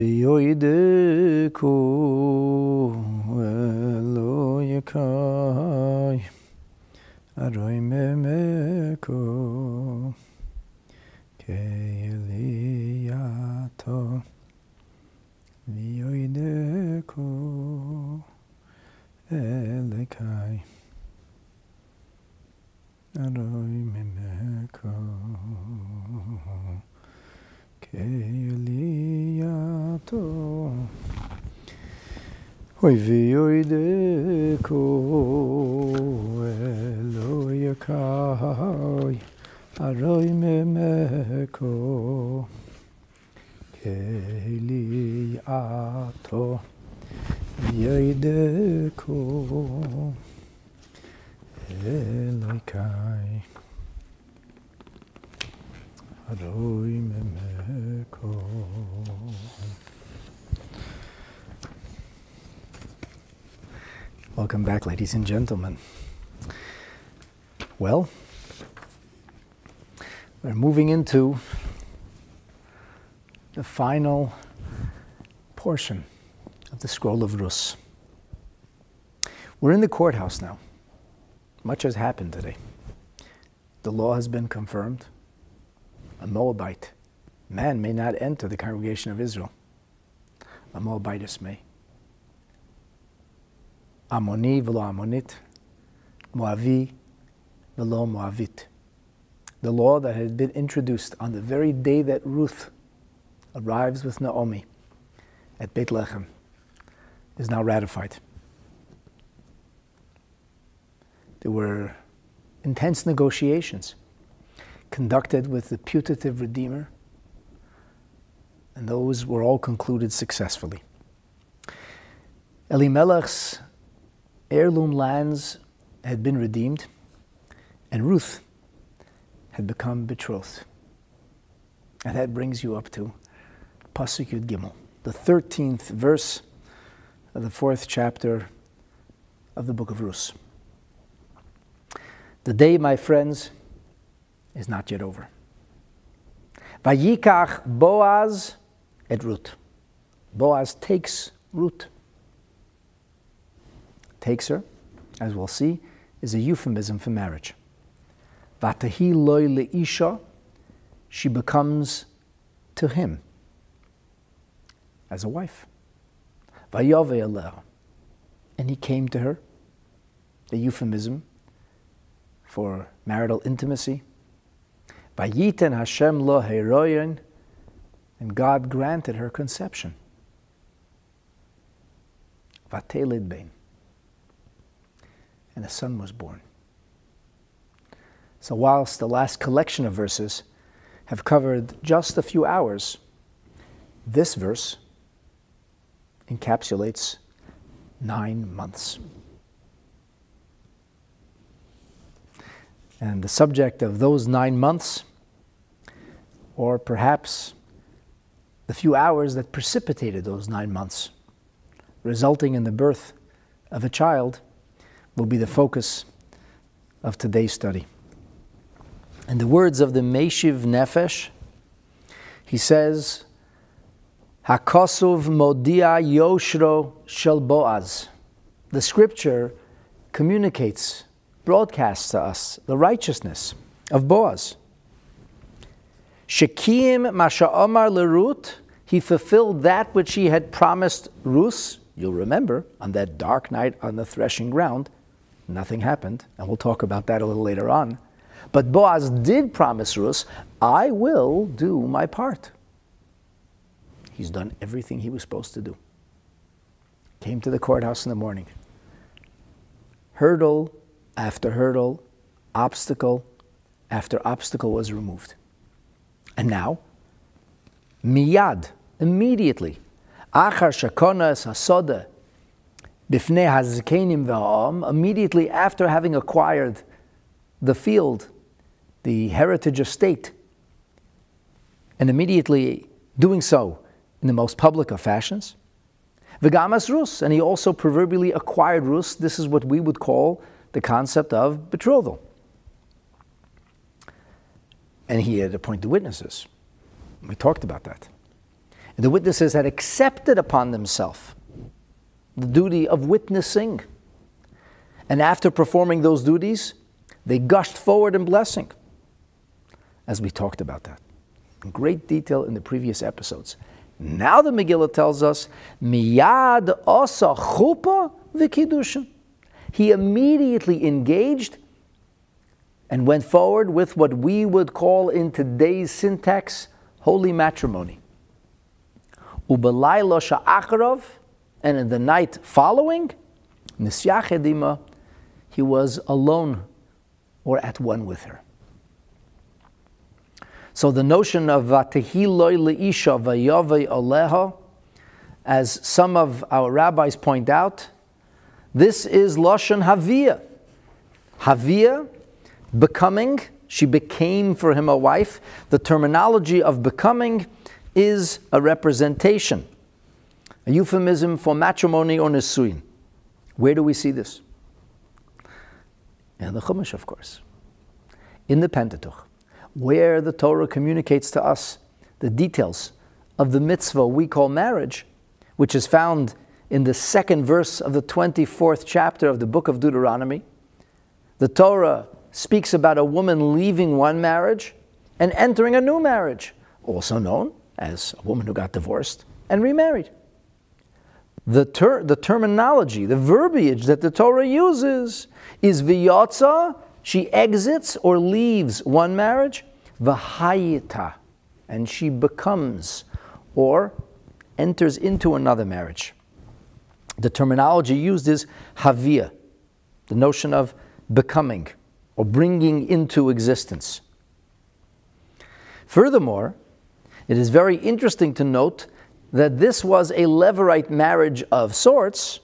Yoideku Eloyakai Aroi Memeko Keiliato Yoideku Elekai Aroi Memeko Keiliato Hoi v'yoideko Eloyakai Aroi memeko Keiliato V'yoideko Eloyakai Aroi memeko. Welcome back, ladies and gentlemen. Well, we're moving into the final portion of the Scroll of Rus. We're in the courthouse now. Much has happened today. The law has been confirmed. A Moabite man may not enter the congregation of Israel. A Moabitess may. Ammoni v'lo Ammonit, Moavi v'lo Moavit. The law that had been introduced on the very day that Ruth arrives with Naomi at Beit Lechem is now ratified. There were intense negotiations conducted with the putative redeemer, and those were all concluded successfully. Elimelech's heirloom lands had been redeemed, and Ruth had become betrothed. And that brings you up to Pasuk Yud Gimel, the 13th verse of the 4th chapter of the book of Rus. The day, my friends, is not yet over. Vayikach Boaz et Ruth. Boaz takes Ruth. Takes her, as we'll see, is a euphemism for marriage. Vatahi loy leisha, she becomes to him as a wife. Vayave aleha, and he came to her, the euphemism for marital intimacy. Vayiten Hashem lo heroyin, and God granted her conception. Vateled bein, and a son was born. So whilst the last collection of verses have covered just a few hours, this verse encapsulates 9 months. And the subject of those 9 months, or perhaps the few hours that precipitated those 9 months, resulting in the birth of a child, will be the focus of today's study. In the words of the Meshiv Nefesh, he says, Hakosov modia yoshro shel Boaz. The scripture communicates, broadcasts to us the righteousness of Boaz. Shekim masha omar lerut, he fulfilled that which he had promised Ruth. You'll remember, on that dark night on the threshing ground, nothing happened, and we'll talk about that a little later on. But Boaz did promise Ruth, I will do my part. He's done everything he was supposed to do. Came to the courthouse in the morning. Hurdle after hurdle, obstacle after obstacle was removed. And now, miyad, immediately, achar shakonas hasoda bifnei hazkenim v'ha'am, immediately after having acquired the field, the heritage estate, and immediately doing so in the most public of fashions, v'gamas Rus, and he also proverbially acquired Rus. This is what we would call the concept of betrothal. And he had appointed witnesses. We talked about that. The witnesses had accepted upon themselves the duty of witnessing. And after performing those duties, they gushed forward in blessing, as we talked about that in great detail in the previous episodes. Now the Megillah tells us, Miyad asa chuppah v'kiddushin. He immediately engaged and went forward with what we would call in today's syntax, holy matrimony. Ubelayla sha'acharov, and in the night following, nisyached ima, he was alone or at one with her. So the notion of Vatehi loy leisha vayavei aleha, as some of our rabbis point out, this is Lashon Havia. Havia, becoming, she became for him a wife. The terminology of becoming is a representation, a euphemism for matrimony or nisuin. Where do we see this? In the Chumash, of course. In the Pentateuch, where the Torah communicates to us the details of the mitzvah we call marriage, which is found in the second verse of the 24th chapter of the book of Deuteronomy. The Torah speaks about a woman leaving one marriage and entering a new marriage, also known as a woman who got divorced and remarried. The terminology, the verbiage that the Torah uses is v'yotza, she exits or leaves one marriage, v'hayita, and she becomes or enters into another marriage. The terminology used is havia, the notion of becoming or bringing into existence. Furthermore, it is very interesting to note that this was a Levirate marriage of sorts,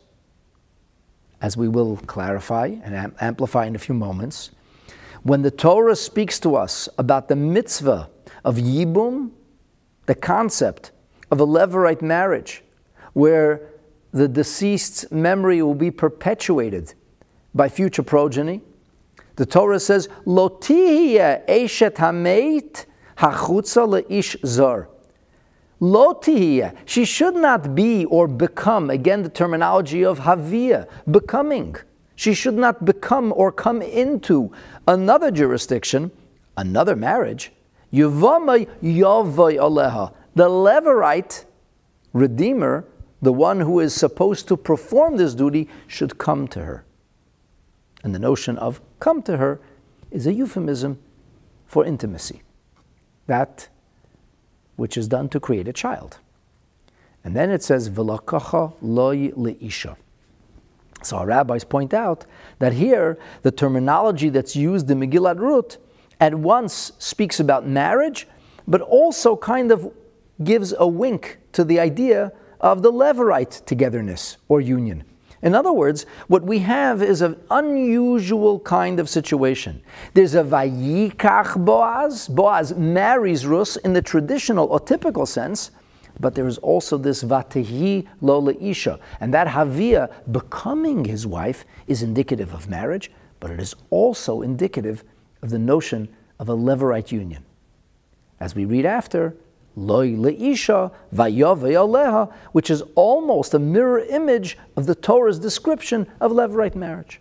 as we will clarify and amplify in a few moments. When the Torah speaks to us about the mitzvah of Yibum, the concept of a Levirate marriage, where the deceased's memory will be perpetuated by future progeny, the Torah says, Lo tihiyeh eshet hameit hachutza leish zar. Lo tihiyeh, she should not be or become, again the terminology of havia, becoming. She should not become or come into another jurisdiction, another marriage. Yuvamay yavay aleha. The Levirate redeemer, the one who is supposed to perform this duty, should come to her. And the notion of come to her is a euphemism for intimacy. That which is done to create a child. And then it says, V'lakacha loy leisha. So our rabbis point out that here, the terminology that's used in Megillat Ruth at once speaks about marriage, but also kind of gives a wink to the idea of the Levirate togetherness or union. In other words, what we have is an unusual kind of situation. There's a Vayikach Boaz. Boaz marries Rus in the traditional or typical sense, but there is also this Vatehi lo leisha. And that Havia, becoming his wife, is indicative of marriage, but it is also indicative of the notion of a Levirate union. As we read after, Loi leisha vayavei aleha, which is almost a mirror image of the Torah's description of Levirate marriage.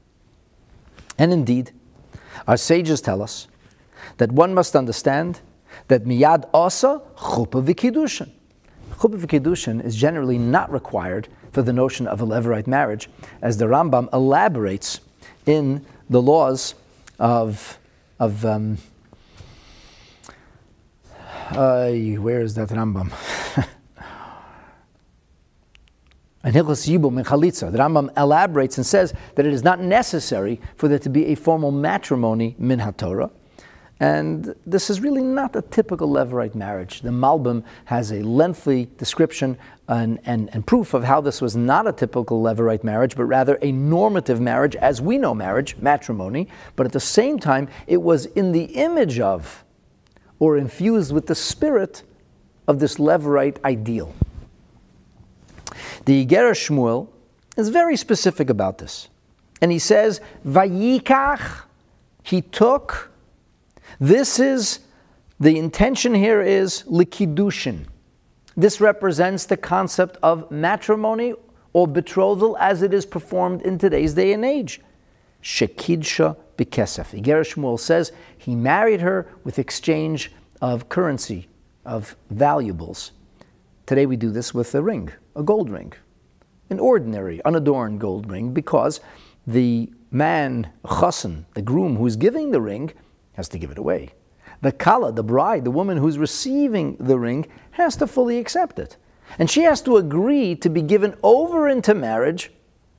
And indeed, our sages tell us that one must understand that miyad asa chuppah v'kiddushin. Chuppah v'kiddushin is generally not required for the notion of a Levirate marriage, as the Rambam elaborates in the laws of where is that Rambam? And Hilchos Yibum in Chalitza, the Rambam elaborates and says that it is not necessary for there to be a formal matrimony min haTorah. And this is really not a typical Levirate marriage. The Malbim has a lengthy description and proof of how this was not a typical Levirate marriage, but rather a normative marriage, as we know marriage, matrimony, but at the same time, it was in the image of, or infused with the spirit of this Levirate ideal. The Iger Shmuel is very specific about this. And he says, Vayikach, he took. This is, the intention here is Likiddushin. This represents the concept of matrimony or betrothal as it is performed in today's day and age. Shekidsha b'kesef. Igeres Shmuel says he married her with exchange of currency, of valuables. Today we do this with a ring, a gold ring, an ordinary, unadorned gold ring, because the man, chassan, the groom who's giving the ring, has to give it away. The kala, the bride, the woman who's receiving the ring, has to fully accept it. And she has to agree to be given over into marriage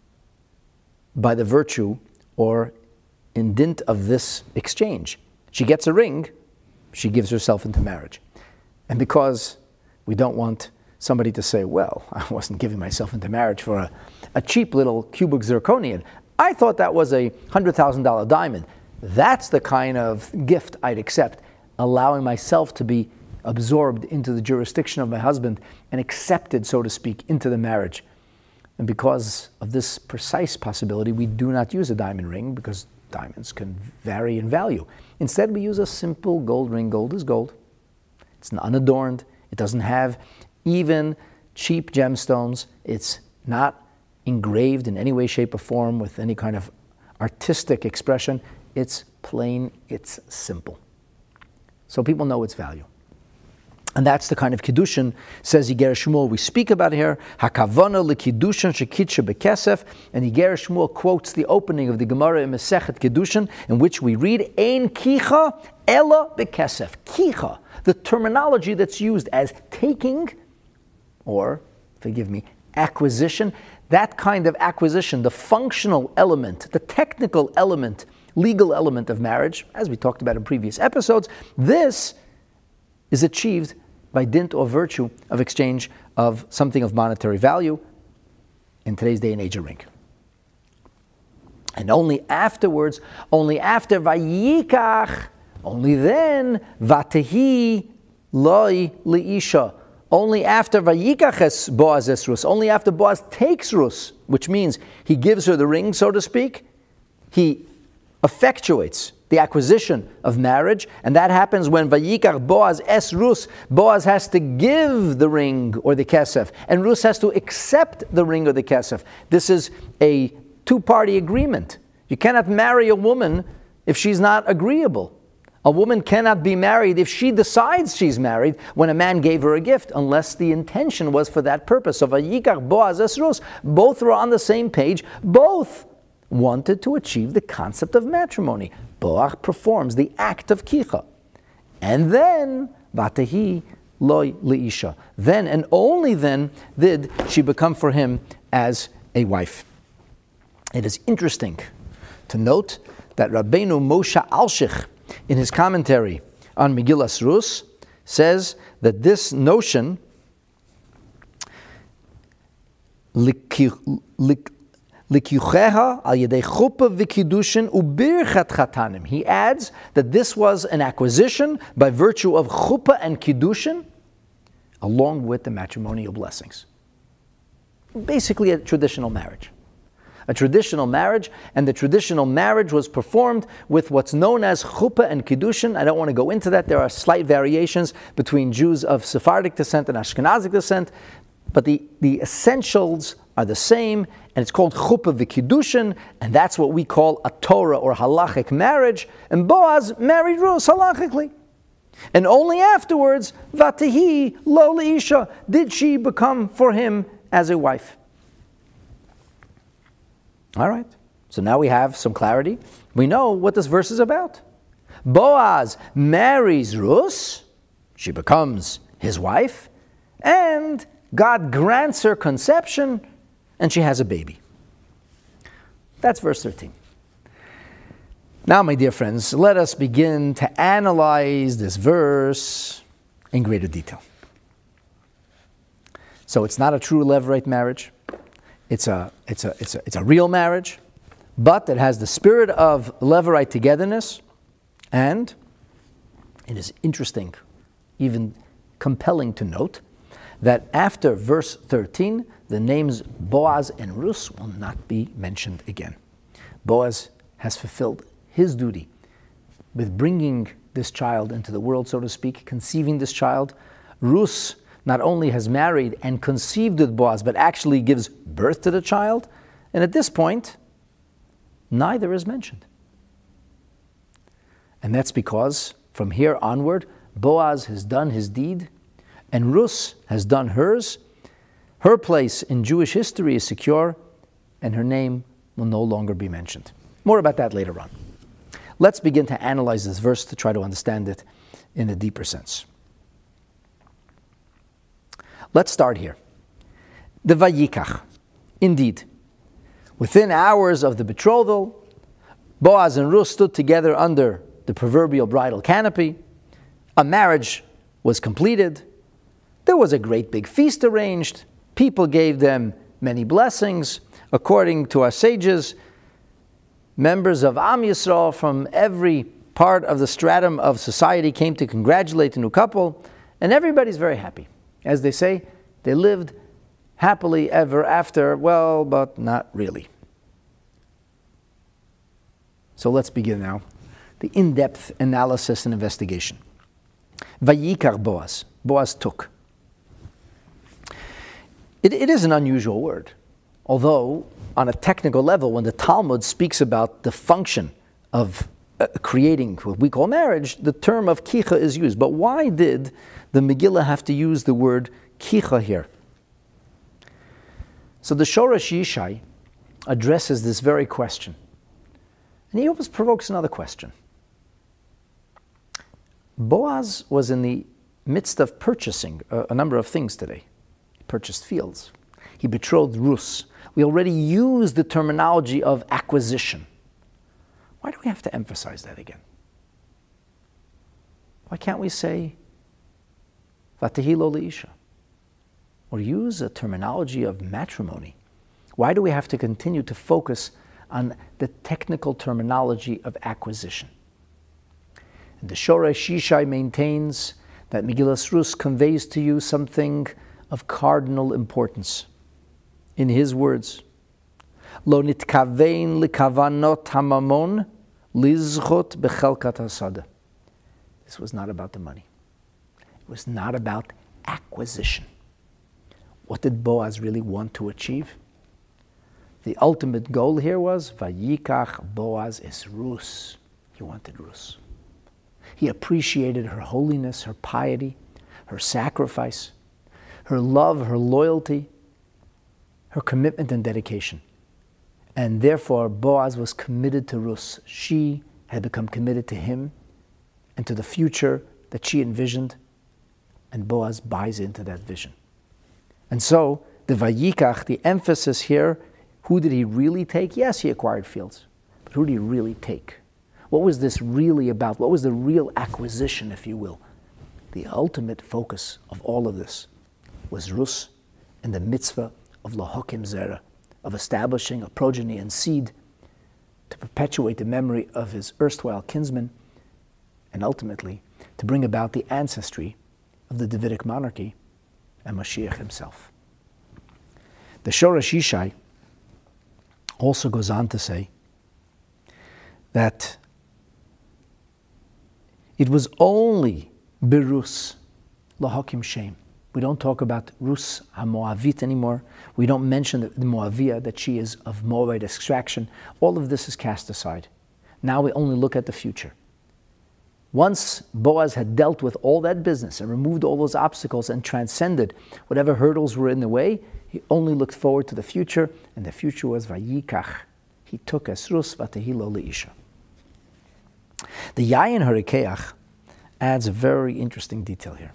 by the virtue or in dint of this exchange. She gets a ring, she gives herself into marriage. And because we don't want somebody to say, well, I wasn't giving myself into marriage for a cheap little cubic zirconian. I thought that was a $100,000 diamond. That's the kind of gift I'd accept, allowing myself to be absorbed into the jurisdiction of my husband and accepted, so to speak, into the marriage. And because of this precise possibility, we do not use a diamond ring, because diamonds can vary in value. Instead, we use a simple gold ring. Gold is gold. It's unadorned. It doesn't have even cheap gemstones. It's not engraved in any way, shape, or form with any kind of artistic expression. It's plain, it's simple. So people know its value. And that's the kind of kiddushin, says Igeres Shmuel, we speak about here. Hakavana lekiddushin shekidsha bekesef. And Igeres Shmuel quotes the opening of the Gemara in Masechet Kiddushin, in which we read, Ein kicha ela bekesef. Kicha, the terminology that's used as taking, or, forgive me, acquisition. That kind of acquisition, the functional element, the technical element, legal element of marriage, as we talked about in previous episodes, this is achieved by dint or virtue of exchange of something of monetary value, in today's day and age, a ring. And only afterwards, only after vayikach, only then, vatehi loi liisha, only after vayikach es Boaz es rus, only after Boaz takes rus, which means he gives her the ring, so to speak, he effectuates the acquisition of marriage, and that happens when vayikach Boaz es rus, Boaz has to give the ring or the kesef, and Rus has to accept the ring or the kesef. This is a two-party agreement. You cannot marry a woman if she's not agreeable. A woman cannot be married if she decides she's married when a man gave her a gift, unless the intention was for that purpose. So vayikach Boaz es rus, both were on the same page, both wanted to achieve the concept of matrimony. Boaz performs the act of kicha. And then, vatehi loi liisha. Then and only then did she become for him as a wife. It is interesting to note that Rabbeinu Moshe Alshich, in his commentary on Megillas Rus, says that this notion, he adds that this was an acquisition by virtue of chuppah and kiddushin, along with the matrimonial blessings. Basically a traditional marriage. A traditional marriage, and the traditional marriage was performed with what's known as chuppah and kiddushin. I don't want to go into that. There are slight variations between Jews of Sephardic descent and Ashkenazic descent, but the essentials are the same, and it's called chuppah v'kiddushin, and that's what we call a Torah or halachic marriage. And Boaz married Rus halachically. And only afterwards, vatehi lo leisha, did she become for him as a wife. All right, so now we have some clarity. We know what this verse is about. Boaz marries Rus, she becomes his wife, and God grants her conception, and she has a baby. That's verse 13. Now, my dear friends, let us begin to analyze this verse in greater detail. So it's not a true Levirate marriage. It's a real marriage, but it has the spirit of Levirate togetherness, and it is interesting, even compelling to note, that after verse 13, the names Boaz and Rus will not be mentioned again. Boaz has fulfilled his duty with bringing this child into the world, so to speak, conceiving this child. Rus not only has married and conceived with Boaz, but actually gives birth to the child. And at this point, neither is mentioned. And that's because from here onward, Boaz has done his deed and Rus has done hers. Her place in Jewish history is secure and her name will no longer be mentioned. More about that later on. Let's begin to analyze this verse to try to understand it in a deeper sense. Let's start here. The Vayikach. Indeed, within hours of the betrothal, Boaz and Ruth stood together under the proverbial bridal canopy. A marriage was completed. There was a great big feast arranged. People gave them many blessings. According to our sages, members of Am Yisrael from every part of the stratum of society came to congratulate the new couple, and everybody's very happy. As they say, they lived happily ever after, well, but not really. So let's begin now the in-depth analysis and investigation. Vayikar Boaz. Boaz took. It is an unusual word, although on a technical level, when the Talmud speaks about the function of creating what we call marriage, the term of kicha is used. But why did the Megillah have to use the word kicha here? So the Shoresh Yishai addresses this very question. And he almost provokes another question. Boaz was in the midst of purchasing a number of things today. He purchased fields. He betrothed Rus. We already used the terminology of acquisition. Why do we have to emphasize that again? Why can't we say Vatehi lo leisha? Or use a terminology of matrimony? Why do we have to continue to focus on the technical terminology of acquisition? And the Shoresh Yishai maintains that Megillas Rus conveys to you something of cardinal importance. In his words, Lo nitkavein likavanot hamamon lizchot bechelkat hasada. This was not about the money. It was not about acquisition. What did Boaz really want to achieve? The ultimate goal here was Vayikach Boaz es Rus. He wanted Rus. He appreciated her holiness, her piety, her sacrifice, her love, her loyalty, her commitment and dedication. And therefore, Boaz was committed to Rus. She had become committed to him and to the future that she envisioned, and Boaz buys into that vision. And so, the Vayikach, the emphasis here, who did he really take? Yes, he acquired fields, but who did he really take? What was this really about? What was the real acquisition, if you will? The ultimate focus of all of this was Rus and the mitzvah of Lahokim Zera, of establishing a progeny and seed to perpetuate the memory of his erstwhile kinsman, and ultimately to bring about the ancestry of the Davidic monarchy and Mashiach himself. The Shoresh Yishai also goes on to say that it was only Berus Lahokim Shem. We don't talk about Rus HaMoavit anymore. We don't mention the Moavia, that she is of Moabite extraction. All of this is cast aside. Now we only look at the future. Once Boaz had dealt with all that business and removed all those obstacles and transcended whatever hurdles were in the way, he only looked forward to the future, and the future was Vayikach. He took es Rus Vatehi lo leisha. The Yayin Harikeach adds a very interesting detail here.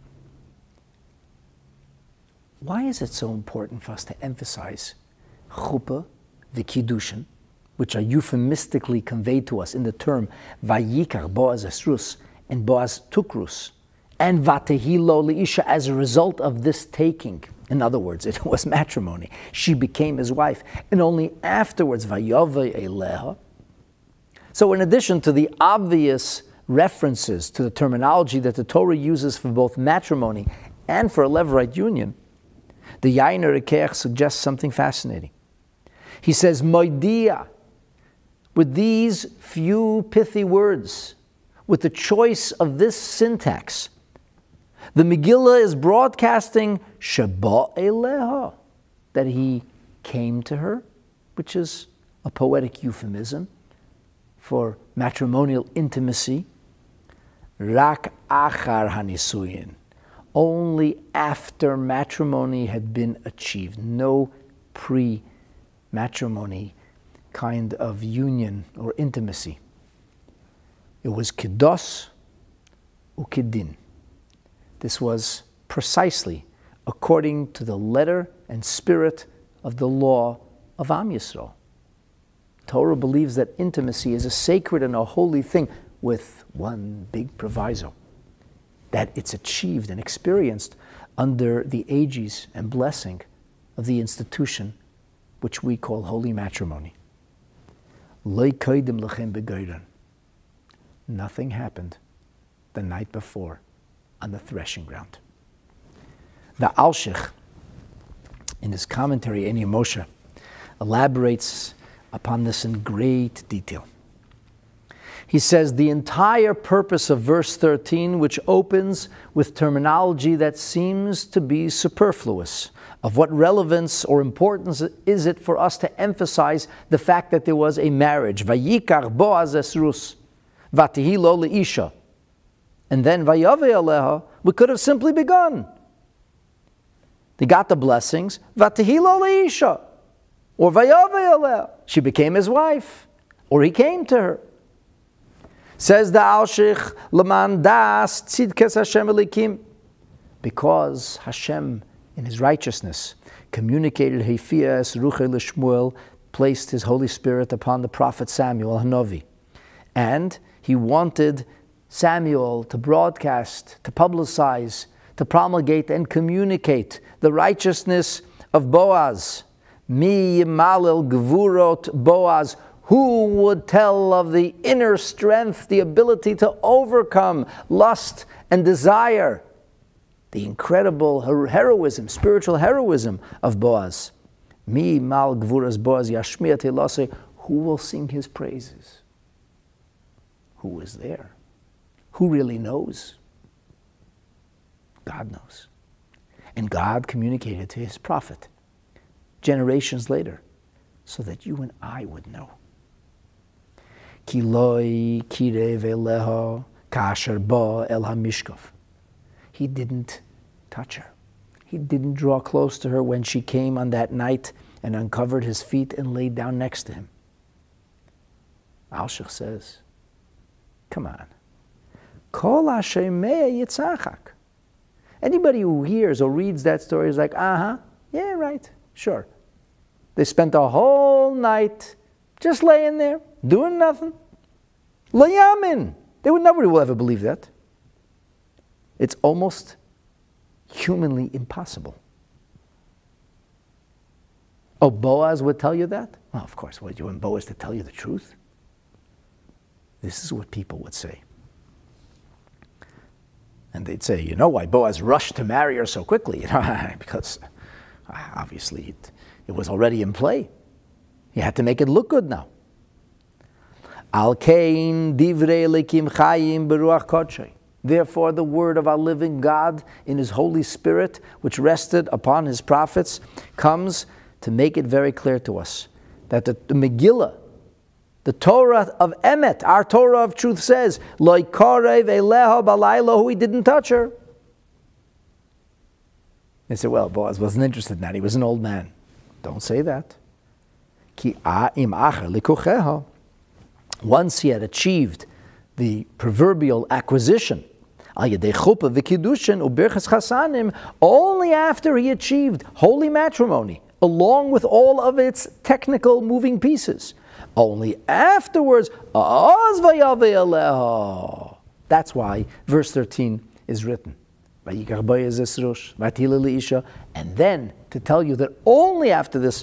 Why is it so important for us to emphasize chuppah, the kiddushin, which are euphemistically conveyed to us in the term Vayikach Boaz es Rus, and Boaz took Rus, and Vatehi lo leisha as a result of this taking? In other words, it was matrimony. She became his wife, and only afterwards Vayovei eleha. So in addition to the obvious references to the terminology that the Torah uses for both matrimony and for a Levirate union, the Yayin Harikeach suggests something fascinating. He says, Moidia, with these few pithy words, with the choice of this syntax, The Megillah is broadcasting Sheba Eleha, that he came to her, which is a poetic euphemism for matrimonial intimacy. Rak achar hanisuyin, only after matrimony had been achieved, no pre-matrimony kind of union or intimacy. It was kiddos ukidin. This was precisely according to the letter and spirit of the law of Am Yisrael. Torah believes that intimacy is a sacred and a holy thing, with one big proviso, that it's achieved and experienced under the aegis and blessing of the institution which we call holy matrimony. Nothing happened the night before on the threshing ground. The Alshich, in his commentary, Eni Moshe, elaborates upon this in great detail. He says the entire purpose of verse 13, which opens with terminology that seems to be superfluous, of what relevance or importance is it for us to emphasize the fact that there was a marriage? Vayikach Boaz es Rus, vatihi lo leisha. And then vayave aleha, we could have simply begun. They got the blessings, vatihi lo leisha, or vayave aleha. She became his wife, or he came to her. Says the Alshich, Laman das tzidkes Hashem elikim, because Hashem, in His righteousness, communicated Hefia es Ruchei l'Shmuel, placed His Holy Spirit upon the prophet Samuel Hanovi, and He wanted Samuel to broadcast, to publicize, to promulgate and communicate the righteousness of Boaz. Mi yimalel gvurot Boaz. Who would tell of the inner strength, the ability to overcome lust and desire? The incredible heroism, spiritual heroism of Boaz. Mi mal gvuras Boaz yashmiya telase. Who will sing his praises? Who is there? Who really knows? God knows. And God communicated to His prophet generations later so that you and I would know. Kiloi kirev eleha kasher ba el hamishkov. He didn't touch her. He didn't draw close to her when she came on that night and uncovered his feet and laid down next to him. Alshich says, come on. Kol hashemei yitzachak. Anybody who hears or reads that story is like, yeah, right, sure. They spent a whole night just laying there, doing nothing. Layamin. Nobody will ever believe that. It's almost humanly impossible. Oh, Boaz would tell you that? Well, of course. What, you want Boaz to tell you the truth? This is what people would say. And they'd say, you know why Boaz rushed to marry her so quickly? Because obviously it was already in play. He had to make it look good now. Al kain divrei elikim chayim beruach kodshei. Therefore, the word of our living God in His Holy Spirit, which rested upon His prophets, comes to make it very clear to us that the Megillah, the Torah of Emet, our Torah of truth says, Lo korev eleha balaylo, He didn't touch her. They said, well, Boaz wasn't interested in that. He was an old man. Don't say that. Ki im acher likucheha. Once he had achieved the proverbial acquisition, only after he achieved holy matrimony, along with all of its technical moving pieces, only afterwards, that's why verse 13 is written. And then to tell you that only after this,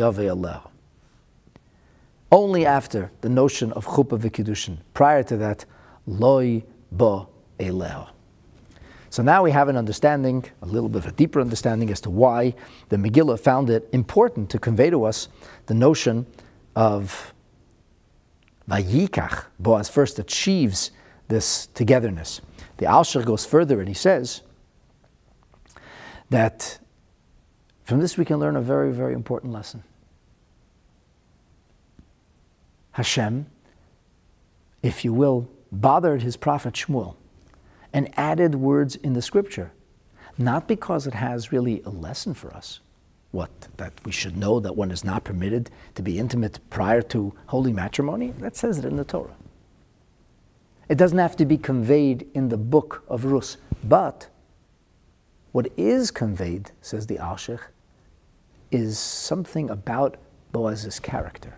only after the notion of chuppah v'kiddushin. Prior to that, loy ba eleho. So now we have an understanding, a little bit of a deeper understanding as to why the Megillah found it important to convey to us the notion of vayikach. Boaz first achieves this togetherness. The Alshich goes further and he says, that from this we can learn a very, very important lesson. Hashem, if you will, bothered his prophet Shmuel and added words in the scripture, not because it has really a lesson for us, that we should know that one is not permitted to be intimate prior to holy matrimony. That says it in the Torah. It doesn't have to be conveyed in the book of Rus, but what is conveyed, says the Alshich, is something about Boaz's character.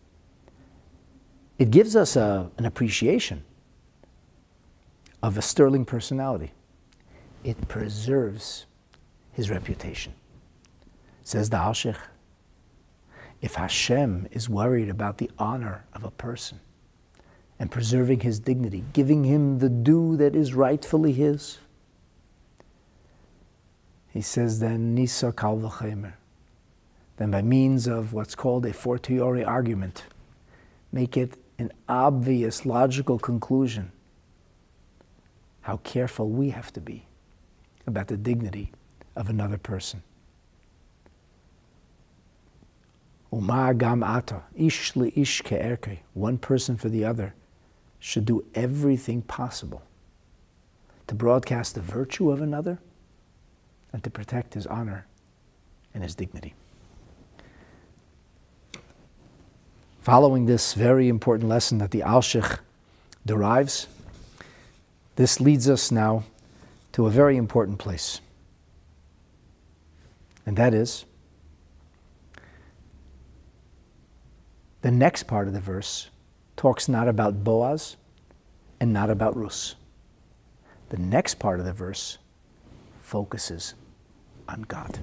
It gives us an appreciation of a sterling personality. It preserves his reputation. Says the Alshich, if Hashem is worried about the honor of a person and preserving his dignity, giving him the due that is rightfully his, he says then, Nisa kal v'chemer, then by means of what's called a fortiori argument, make it an obvious, logical conclusion how careful we have to be about the dignity of another person. Uma gam ata, ish ish ke'erke, one person for the other, should do everything possible to broadcast the virtue of another and to protect his honor and his dignity. Following this very important lesson that the Alshich derives, this leads us now to a very important place. And that is, the next part of the verse talks not about Boaz and not about Rus. The next part of the verse focuses on God.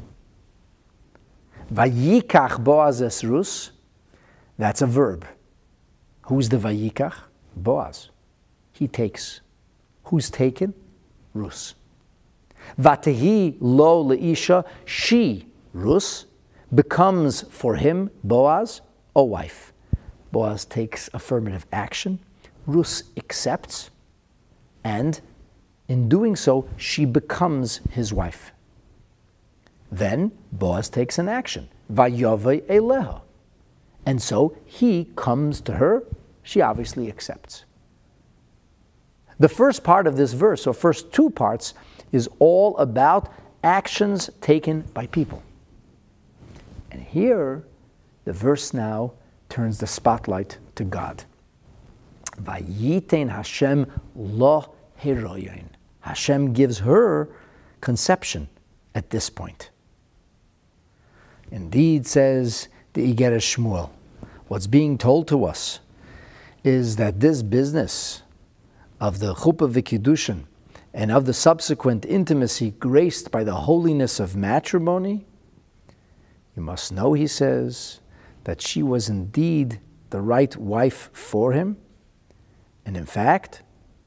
Vayikach Boaz es Rus, that's a verb. Who's the Vayikach? Boaz. He takes. Who's taken? Rus. Vatehi lo leisha, she, Rus, becomes for him, Boaz, a wife. Boaz takes affirmative action. Rus accepts, and in doing so, she becomes his wife. Then Boaz takes an action. Vayovei eleha. And so he comes to her. She obviously accepts. The first part of this verse, or first two parts, is all about actions taken by people. And here, the verse now turns the spotlight to God. Vayitein Hashem lo heroyin. Hashem gives her conception at this point. Indeed, says the Igeres Shmuel, what's being told to us is that this business of the Chuppah v'Kiddushin and of the subsequent intimacy graced by the holiness of matrimony, you must know, he says, that she was indeed the right wife for him. And in fact,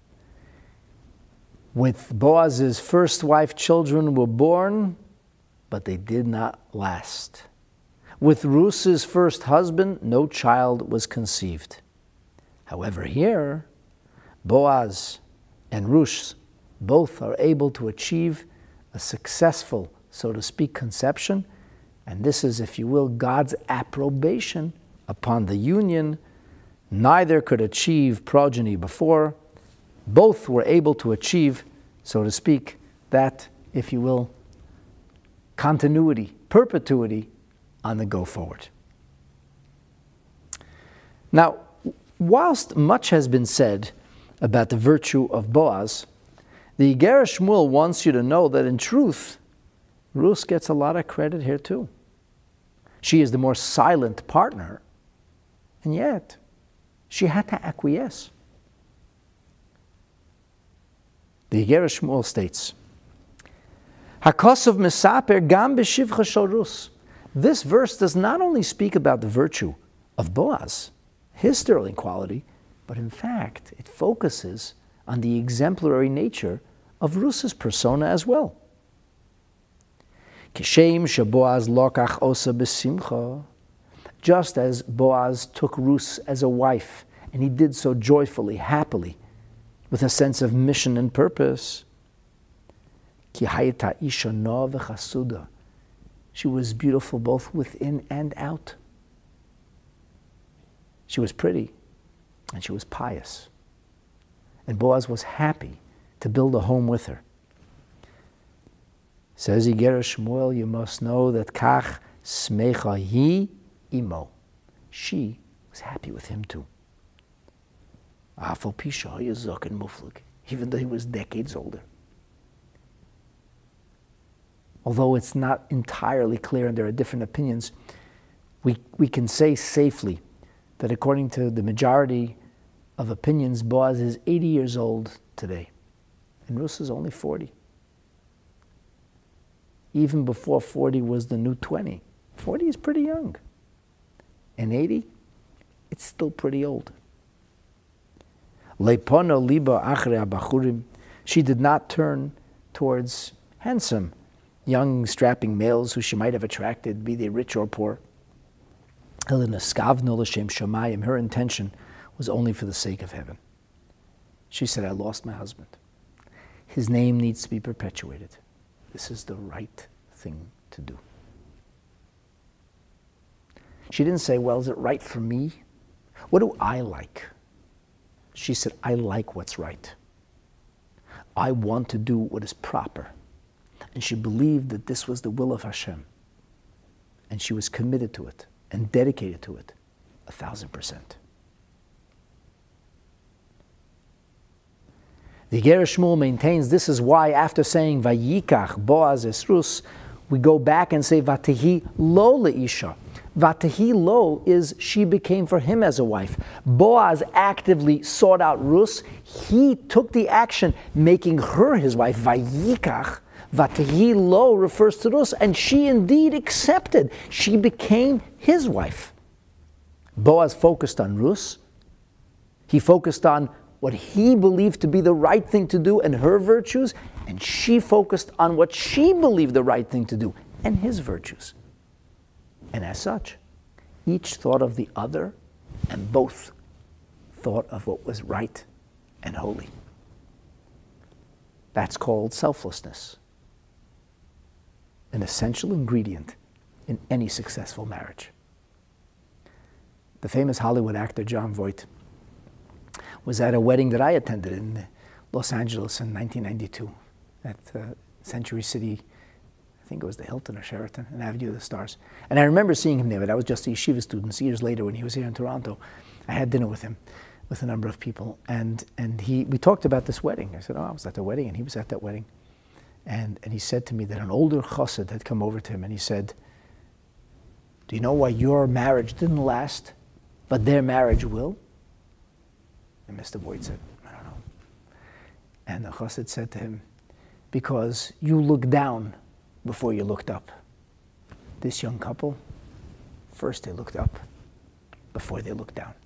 with Boaz's first wife, children were born, but they did not last. With Rus's first husband, no child was conceived. However, here, Boaz and Rus both are able to achieve a successful, so to speak, conception. And this is, if you will, God's approbation upon the union. Neither could achieve progeny before. Both were able to achieve, so to speak, that, if you will, continuity, perpetuity on the go forward. Now, whilst much has been said about the virtue of Boaz, the Igeres Shmuel wants you to know that in truth, Rus gets a lot of credit here too. She is the more silent partner, and yet she had to acquiesce. The Igeres Shmuel states, Hakosov mesaper gam b'shivcha shel Rus. This verse does not only speak about the virtue of Boaz, his sterling quality, but in fact, it focuses on the exemplary nature of Rus's persona as well. Kishem sheboaz lokach osa b'simcha. Just as Boaz took Rus as a wife, and he did so joyfully, happily, with a sense of mission and purpose. Ki hayta isha no v'chasuda. She was beautiful both within and out. She was pretty and she was pious. And Boaz was happy to build a home with her. Says Igerer Shmuel, you must know that kach smecha hi imo. She was happy with him too. Afal pisha yazok and muflig, even though he was decades older. Although it's not entirely clear and there are different opinions, we can say safely that according to the majority of opinions, Boaz is 80 years old today, and Rus is only 40. Even before 40 was the new 20. 40 is pretty young. And 80, it's still pretty old. Leipono liba achre abachurim. She did not turn towards handsome, young, strapping males who she might have attracted, be they rich or poor. Her intention was only for the sake of heaven. She said, I lost my husband. His name needs to be perpetuated. This is the right thing to do. She didn't say, well, is it right for me? What do I like? She said, I like what's right. I want to do what is proper. And she believed that this was the will of Hashem. And she was committed to it and dedicated to it 1,000%. The Igerer Shmuel maintains this is why after saying Vayikach Boaz es Rus, we go back and say Vatehi lo leisha. Vatehi lo is she became for him as a wife. Boaz actively sought out Rus. He took the action making her his wife. Vayikach. Vatehi lo refers to Rus, and she indeed accepted. She became his wife. Boaz focused on Rus. He focused on what he believed to be the right thing to do and her virtues, and she focused on what she believed the right thing to do and his virtues. And as such, each thought of the other, and both thought of what was right and holy. That's called selflessness, an essential ingredient in any successful marriage. The famous Hollywood actor Jon Voight was at a wedding that I attended in Los Angeles in 1992 at Century City. I think it was the Hilton or Sheraton, and Avenue of the Stars. And I remember seeing him there, but I was just a yeshiva student. Years later, when he was here in Toronto, I had dinner with him, with a number of people. And we talked about this wedding. I said, oh, I was at the wedding, and he was at that wedding. And he said to me that an older chassid had come over to him, and he said, do you know why your marriage didn't last, but their marriage will? And Mr. Voight said, I don't know. And the chassid said to him, because you looked down before you looked up. This young couple, first they looked up before they looked down.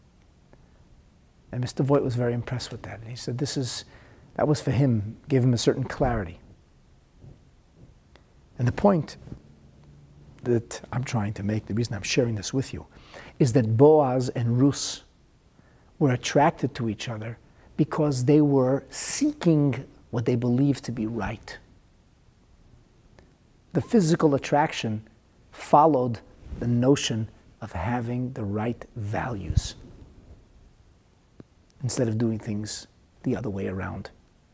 And Mr. Voight was very impressed with that. And he said that was for him, gave him a certain clarity. And the point that I'm trying to make, the reason I'm sharing this with you, is that Boaz and Rus were attracted to each other because they were seeking what they believed to be right. The physical attraction followed the notion of having the right values instead of doing things the other way around.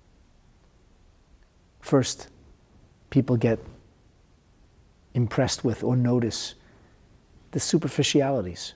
First, people get impressed with or notice the superficialities,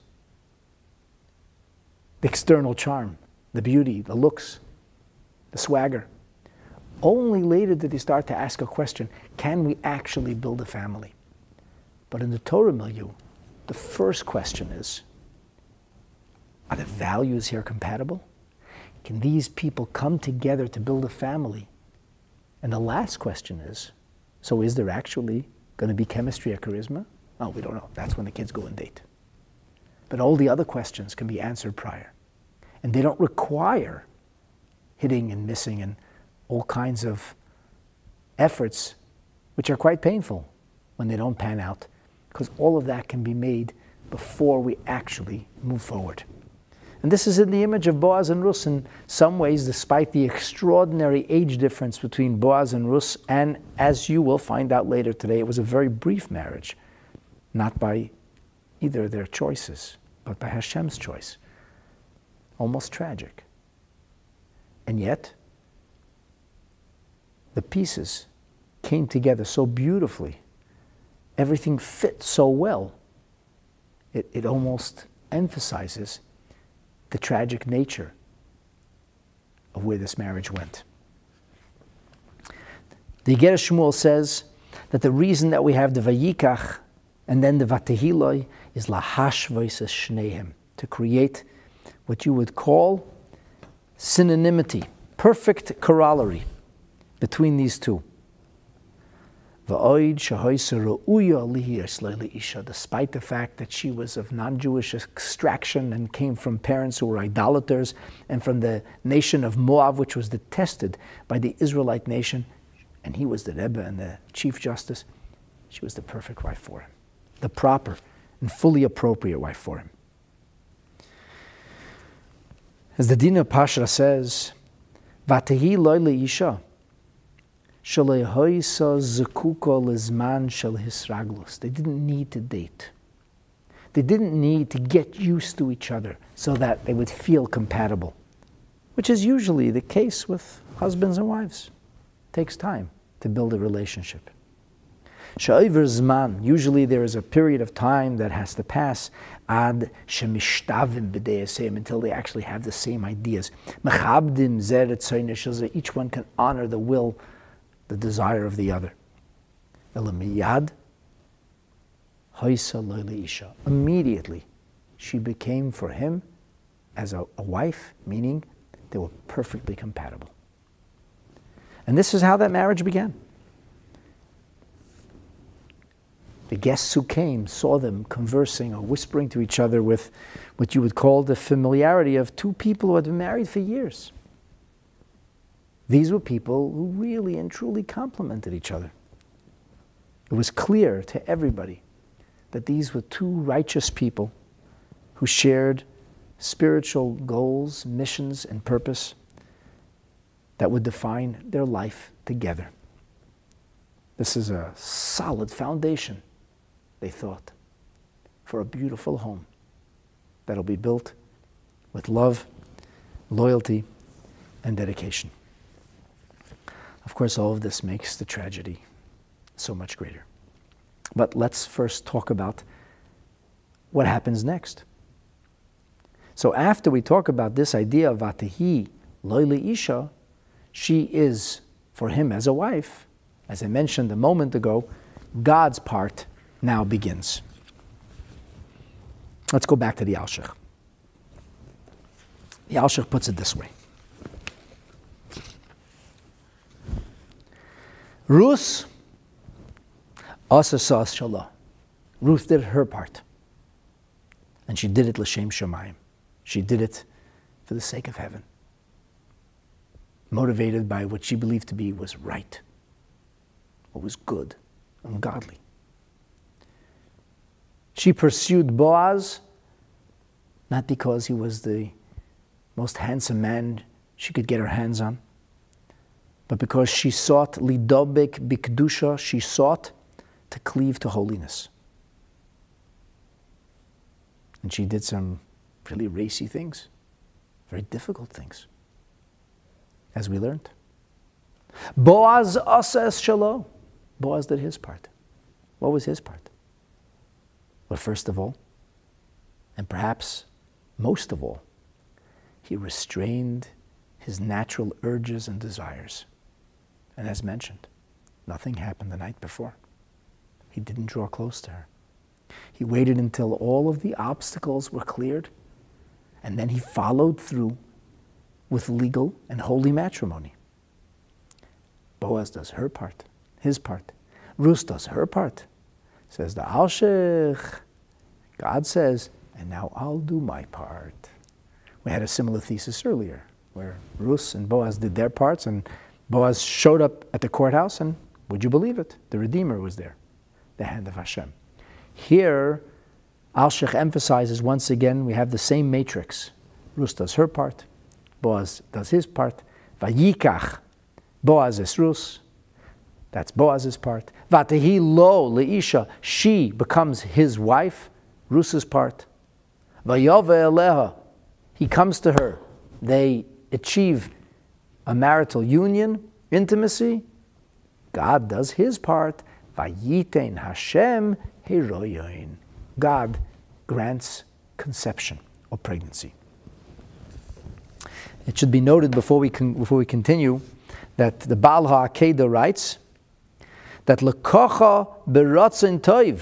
the external charm, the beauty, the looks, the swagger. Only later did they start to ask a question, can we actually build a family? But in the Torah milieu, the first question is, are the values here compatible? Can these people come together to build a family? And the last question is, so is there actually going to be chemistry or charisma? Oh, we don't know. That's when the kids go and date. But all the other questions can be answered prior. And they don't require hitting and missing and all kinds of efforts, which are quite painful when they don't pan out, because all of that can be made before we actually move forward. And this is in the image of Boaz and Ruth in some ways, despite the extraordinary age difference between Boaz and Ruth. And as you will find out later today, it was a very brief marriage, not by either of their choices, but by Hashem's choice. Almost tragic. And yet, the pieces came together so beautifully. Everything fit so well. It almost emphasizes the tragic nature of where this marriage went. The Igeres Shmuel says that the reason that we have the Vayikach and then the Vatehiloi is lahashvos shneim, to create what you would call synonymity, perfect corollary between these two. Despite the fact that she was of non-Jewish extraction and came from parents who were idolaters and from the nation of Moab, which was detested by the Israelite nation, and he was the Rebbe and the Chief Justice, she was the perfect wife for him, the proper and fully appropriate wife for him. As the Dina Pashra says, Vatehi loy leisha. They didn't need to date. They didn't need to get used to each other so that they would feel compatible, which is usually the case with husbands and wives. It takes time to build a relationship. Usually there is a period of time that has to pass until they actually have the same ideas. Each one can honor the will, the desire of the other. Immediately, she became for him as a wife, meaning they were perfectly compatible. And this is how that marriage began. The guests who came saw them conversing or whispering to each other with what you would call the familiarity of two people who had been married for years. These were people who really and truly complemented each other. It was clear to everybody that these were two righteous people who shared spiritual goals, missions, and purpose that would define their life together. This is a solid foundation, they thought, for a beautiful home that'll be built with love, loyalty, and dedication. Of course, all of this makes the tragedy so much greater. But let's first talk about what happens next. So after we talk about this idea of Vatehi loy leisha, she is for him as a wife, as I mentioned a moment ago, God's part now begins. Let's go back to the Alshich. The Alshich puts it this way. Ruth asasas shalah. Ruth did her part. And she did it l'shem shamayim. She did it for the sake of heaven. Motivated by what she believed to be was right, what was good and godly. She pursued Boaz, not because he was the most handsome man she could get her hands on, but because she sought lidobek bikdusha, she sought to cleave to holiness. And she did some really racy things, very difficult things, as we learned. Boaz asas shalo. Boaz did his part. What was his part? Well, first of all, and perhaps most of all, he restrained his natural urges and desires. And as mentioned, nothing happened the night before. He didn't draw close to her. He waited until all of the obstacles were cleared, and then he followed through with legal and holy matrimony. Boaz does her part, his part. Ruth does her part. Says the Alshich. God says, and now I'll do my part. We had a similar thesis earlier, where Ruth and Boaz did their parts, and Boaz showed up at the courthouse, and would you believe it? The Redeemer was there, the hand of Hashem. Here, Alshich emphasizes once again, we have the same matrix. Rus does her part, Boaz does his part. Vayikach, Boaz es Rus, that's Boaz's part. Vatehi lo leisha, she becomes his wife, Rus's part. Vayove eleha, he comes to her. They achieve a marital union, intimacy. God does his part. Vayitein Hashem hiroyoin. God grants conception or pregnancy. It should be noted before we continue that the Baal HaAkedah writes that lekocha beratzon toiv.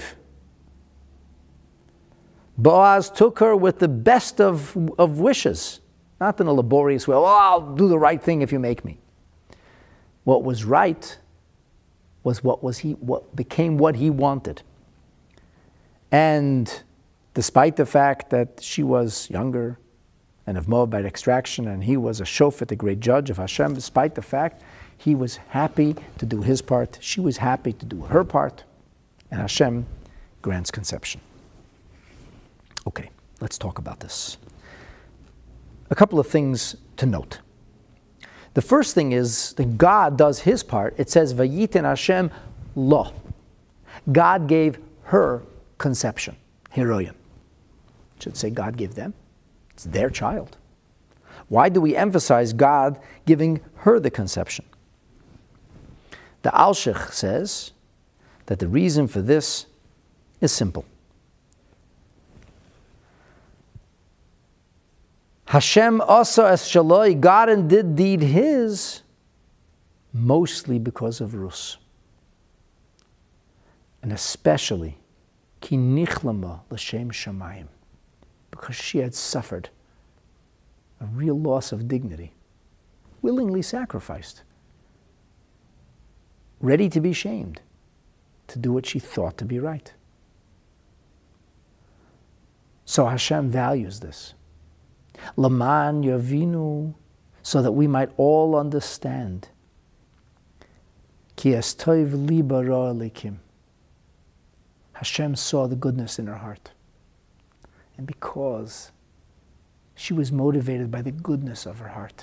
Boaz took her with the best of wishes, not in a laborious way. Oh, I'll do the right thing if you make me. What was right was what became what he wanted. And despite the fact that she was younger and of Moabite extraction, and he was a shofet, a great judge of Hashem, despite the fact he was happy to do his part, she was happy to do her part, and Hashem grants conception. Okay, let's talk about this. A couple of things to note. The first thing is that God does his part. It says, Vayiten Hashem lo. God gave her conception, Hiroyim. It should say God gave them. It's their child. Why do we emphasize God giving her the conception? The Alshich says that the reason for this is simple. Hashem asa es shaloi, God did his, mostly because of Rus. And especially, ki nichlama l'shem shamayim, because she had suffered a real loss of dignity, willingly sacrificed, ready to be shamed, to do what she thought to be right. So Hashem values this. Laman yavinu, so that we might all understand. Ki es toiv li bara elikim. Hashem saw the goodness in her heart. And because she was motivated by the goodness of her heart,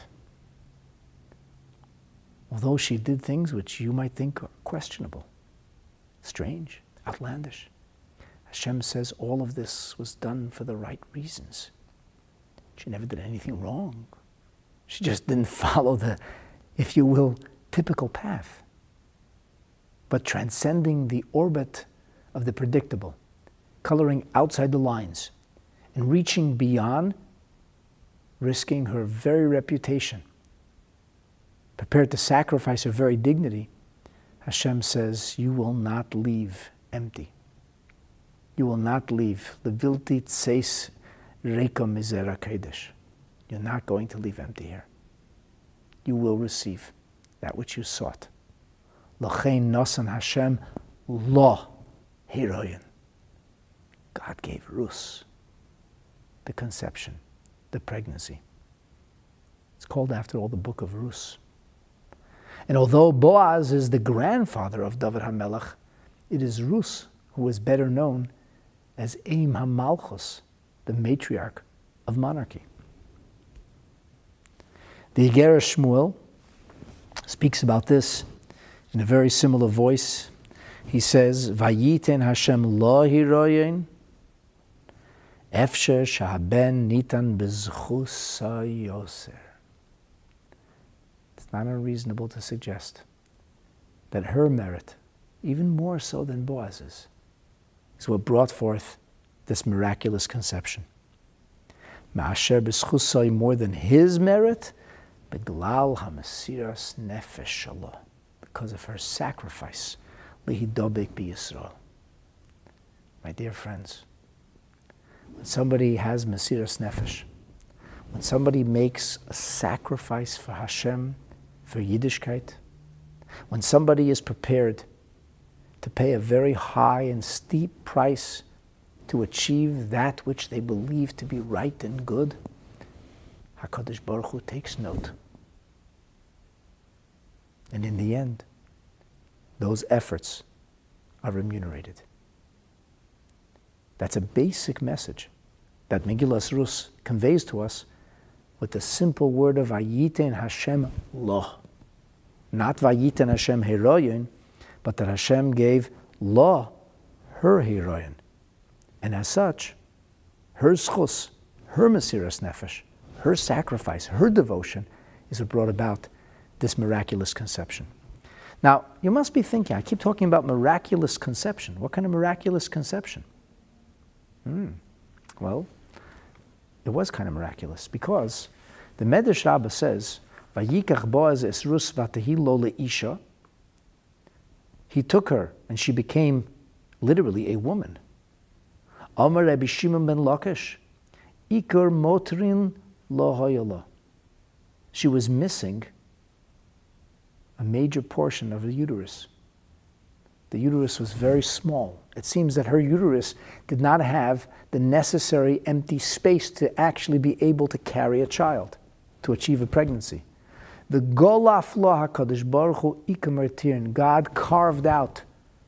although she did things which you might think are questionable, strange, outlandish, Hashem says all of this was done for the right reasons. She never did anything wrong. She just didn't follow the, if you will, typical path. But transcending the orbit of the predictable, coloring outside the lines, and reaching beyond, risking her very reputation, prepared to sacrifice her very dignity, Hashem says, you will not leave empty. You will not leave. Levilti tseis reika mizera kodesh. You're not going to leave empty here. You will receive that which you sought. L'chein nasan Hashem lo hiroyin. God gave Rus the conception, the pregnancy. It's called after all the book of Rus. And although Boaz is the grandfather of David HaMelech, it is Rus who is better known as Eim HaMalchus, the matriarch of monarchy. The Igeres Shmuel speaks about this in a very similar voice. He says, Vayiten Hashem lo hiroyin, efsher shahaben nitan bezchusa yoser. It's not unreasonable to suggest that her merit, even more so than Boaz's, is what brought forth this miraculous conception. Ma'asher b'schusay, more than his merit, beglal hamasiras nefesh shalo, because of her sacrifice, lihidobek b'Yisrael. My dear friends, when somebody has masiras nefesh, when somebody makes a sacrifice for Hashem, for Yiddishkeit, when somebody is prepared to pay a very high and steep price to achieve that which they believe to be right and good, HaKadosh Baruch Hu takes note. And in the end, those efforts are remunerated. That's a basic message that Megillas Rus conveys to us with the simple word of Vayiten Hashem lo. Not Vayiten Hashem Heroyin, but that Hashem gave lo, her Heroyin. And as such, her schus, her Mesiras Nefesh, her sacrifice, her devotion is what brought about this miraculous conception. Now, you must be thinking, I keep talking about miraculous conception. What kind of miraculous conception? Well, it was kind of miraculous because the Medrash Rabbah says, Vayikach Boaz es Rus v'atehi lo leisha. He took her and she became literally a woman. Amar Rabbi Shimon ben Lakish, Iker motrin lo hayala. She was missing a major portion of the uterus. The uterus was very small. It seems that her uterus did not have the necessary empty space to actually be able to carry a child, to achieve a pregnancy. The Golaf Lo HaKadosh Baruch Hu Ikamer Tirin, God carved out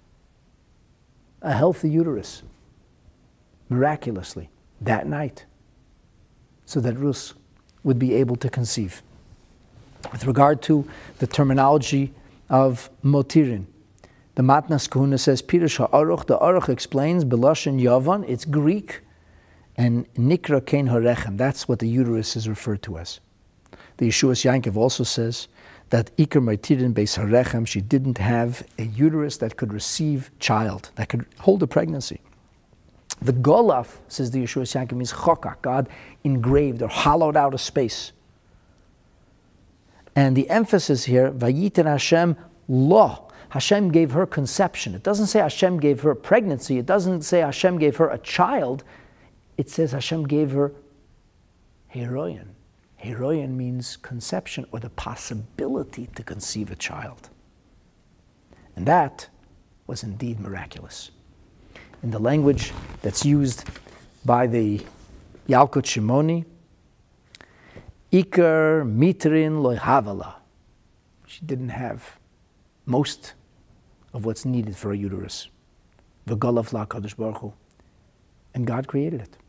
a healthy uterus, miraculously, that night, so that Rus would be able to conceive. With regard to the terminology of motirin, the Matnas Kahuna says, Pirush HaAruch, the Aruch explains, Belashon Yavan, it's Greek, and Nikra Kein Harechem, that's what the uterus is referred to as. The Yeshuas Yankov also says that Iker Motirin Beis Harechem, she didn't have a uterus that could receive child, that could hold a pregnancy. The Golaf, says the Yeshuas Yankov, means Chokak, God engraved or hollowed out a space. And the emphasis here, Vayiten Hashem lo. Hashem gave her conception. It doesn't say Hashem gave her pregnancy. It doesn't say Hashem gave her a child. It says Hashem gave her Heroyin. Heroyin means conception or the possibility to conceive a child. And that was indeed miraculous. In the language that's used by the Yalkut Shimoni, Iker mitrin lo havala. She didn't have most of what's needed for a uterus. V'golav la Kadosh Baruch Hu. And God created it.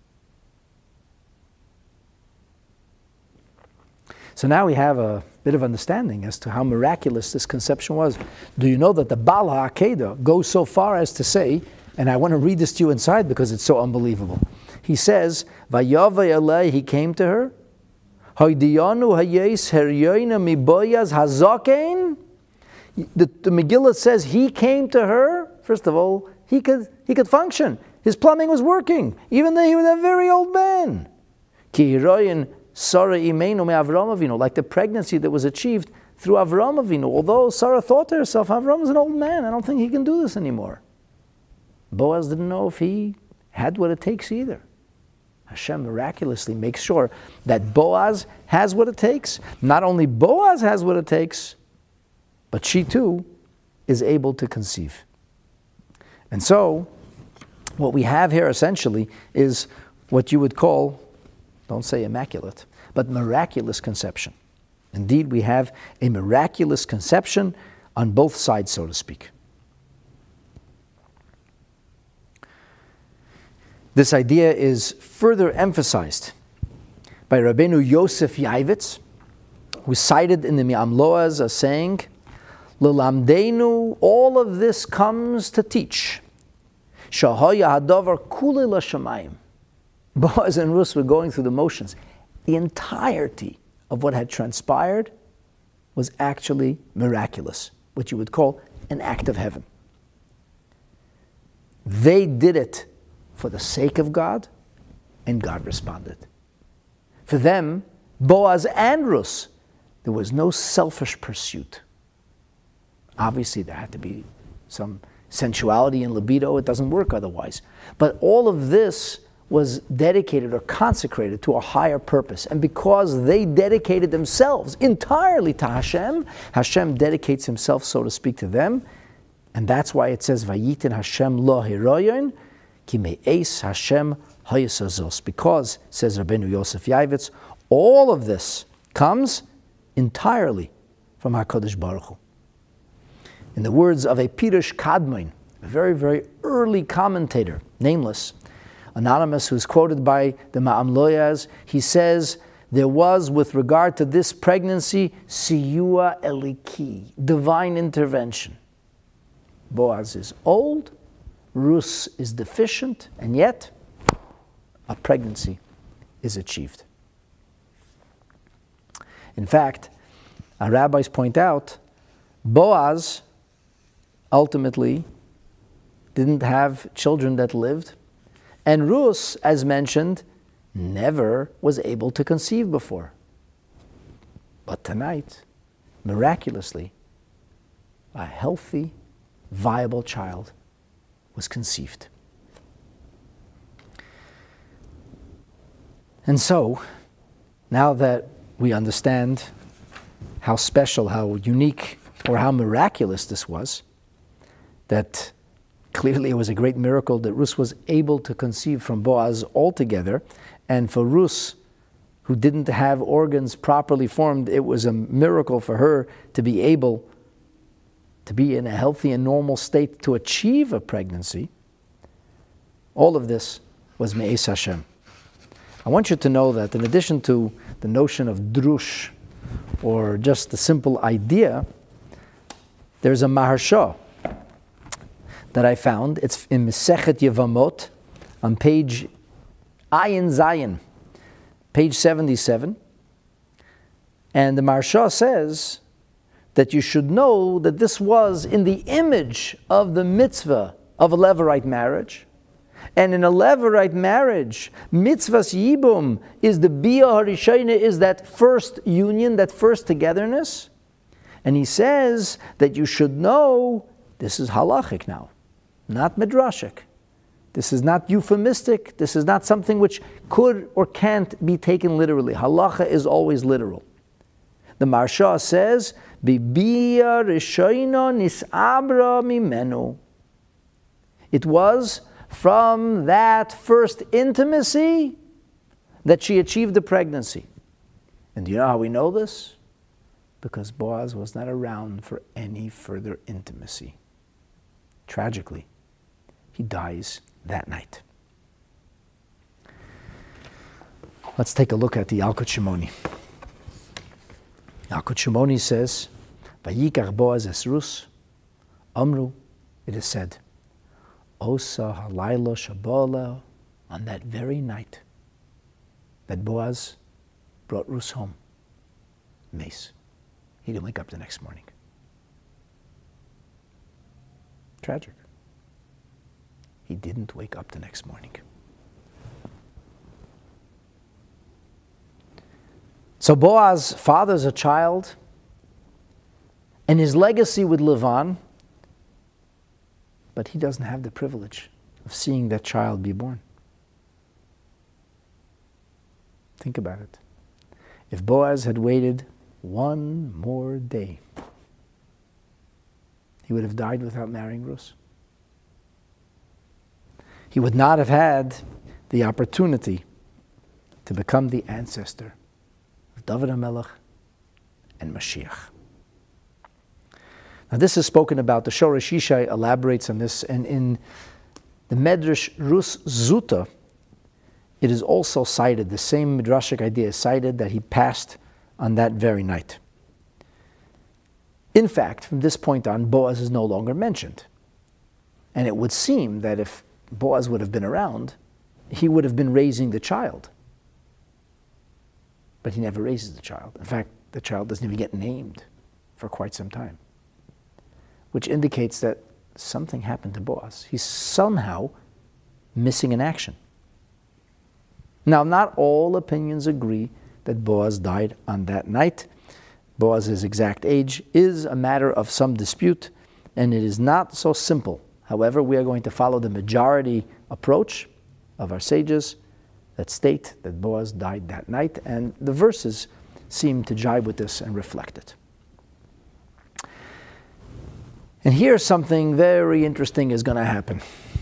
So now we have a bit of understanding as to how miraculous this conception was. Do you know that the Baal HaAkedah goes so far as to say, and I want to read this to you inside because it's so unbelievable. He says, Vayavay alei, he came to her, Haydiyanu hayes heryoina miboyaz hazakein. The Megillah says he came to her. First of all, he could function. His plumbing was working, even though he was a very old man. Ki hiroyin Sarah imenu me Avram Avinu, like the pregnancy that was achieved through Avram Avinu. Although Sarah thought to herself, Avram is an old man, I don't think he can do this anymore. Boaz didn't know if he had what it takes either. Hashem miraculously makes sure that Boaz has what it takes. Not only Boaz has what it takes, but she too is able to conceive. And so, what we have here essentially is what you would call, don't say immaculate, but miraculous conception. Indeed, we have a miraculous conception on both sides, so to speak. This idea is further emphasized by Rabbeinu Yosef Yaivitz, who cited in the Mi'am Loaz as saying, L'lamdeinu, all of this comes to teach. Shahaya hadavar kulei l'shamayim. Boaz and Rus were going through the motions. The entirety of what had transpired was actually miraculous, what you would call an act of heaven. They did it for the sake of God, and God responded. For them, Boaz and Rus, there was no selfish pursuit. Obviously, there had to be some sensuality and libido. It doesn't work otherwise. But all of this was dedicated or consecrated to a higher purpose. And because they dedicated themselves entirely to Hashem, Hashem dedicates himself, so to speak, to them. And that's why it says, Vayitin Hashem lo hiroyin, ki me'es Hashem hayasazos. Because, says Rabbeinu Yosef Yaivitz, all of this comes entirely from HaKadosh Baruch Hu. In the words of a Pirush Kadmon, a very, very early commentator, nameless, anonymous, who's quoted by the Ma'am Loyaz, he says there was, with regard to this pregnancy, siyua eliki, divine intervention. Boaz is old, Rus is deficient, and yet a pregnancy is achieved. In fact, our rabbis point out, Boaz ultimately didn't have children that lived, and Rus, as mentioned, never was able to conceive before. But tonight, miraculously, a healthy, viable child was conceived. And so, now that we understand how special, how unique, or how miraculous this was, that clearly it was a great miracle that Rus was able to conceive from Boaz altogether, and for Rus, who didn't have organs properly formed, it was a miracle for her to be able to be in a healthy and normal state to achieve a pregnancy. All of this was Me'ez Hashem. I want you to know that in addition to the notion of drush, or just the simple idea, there's a Maharsha that I found. It's in Masechet Yevamot, on page Ayin Zayin, page 77. And the Maharsha says that you should know that this was in the image of the mitzvah of a Levirate marriage. And in a Levirate marriage, mitzvahs yibum is the bia harishayna, is that first union, that first togetherness. And he says that you should know, this is halachic now, not midrashic. This is not euphemistic. This is not something which could or can't be taken literally. Halacha is always literal. The Maharsha says, Bibia rishayna nisabra mimenu. It was from that first intimacy that she achieved the pregnancy. And do you know how we know this? Because Boaz was not around for any further intimacy. Tragically, he dies that night. Let's take a look at the Yalkut Shimoni. Yalkut Shimoni says, Vayikach Boaz es Rus, Amru, it is said, Osa halayla shabola, on that very night that Boaz brought Rus home, Mace. He didn't wake up the next morning. Tragic. He didn't wake up the next morning. So Boaz fathers a child, and his legacy would live on, but he doesn't have the privilege of seeing that child be born. Think about it. If Boaz had waited one more day, he would have died without marrying Rus. He would not have had the opportunity to become the ancestor of David HaMelech and Mashiach. Now this is spoken about. The Shoresh Yishai elaborates on this, and in the Medrash Rus Zuta, it is also cited, the same midrashic idea is cited, that he passed on that very night. In fact, from this point on, Boaz is no longer mentioned. And it would seem that if Boaz would have been around, he would have been raising the child. But he never raises the child. In fact, the child doesn't even get named for quite some time, which indicates that something happened to Boaz. He's somehow missing in action. Now, not all opinions agree that Boaz died on that night. Boaz's exact age is a matter of some dispute, and it is not so simple. However, we are going to follow the majority approach of our sages that state that Boaz died that night, and the verses seem to jibe with this and reflect it. And here something very interesting is going to happen.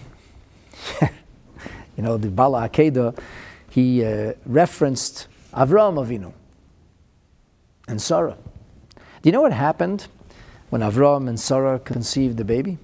You know, the Bala Akedah, he referenced Avraham Avinu and Sarah. Do you know what happened when Avraham and Sarah conceived the baby?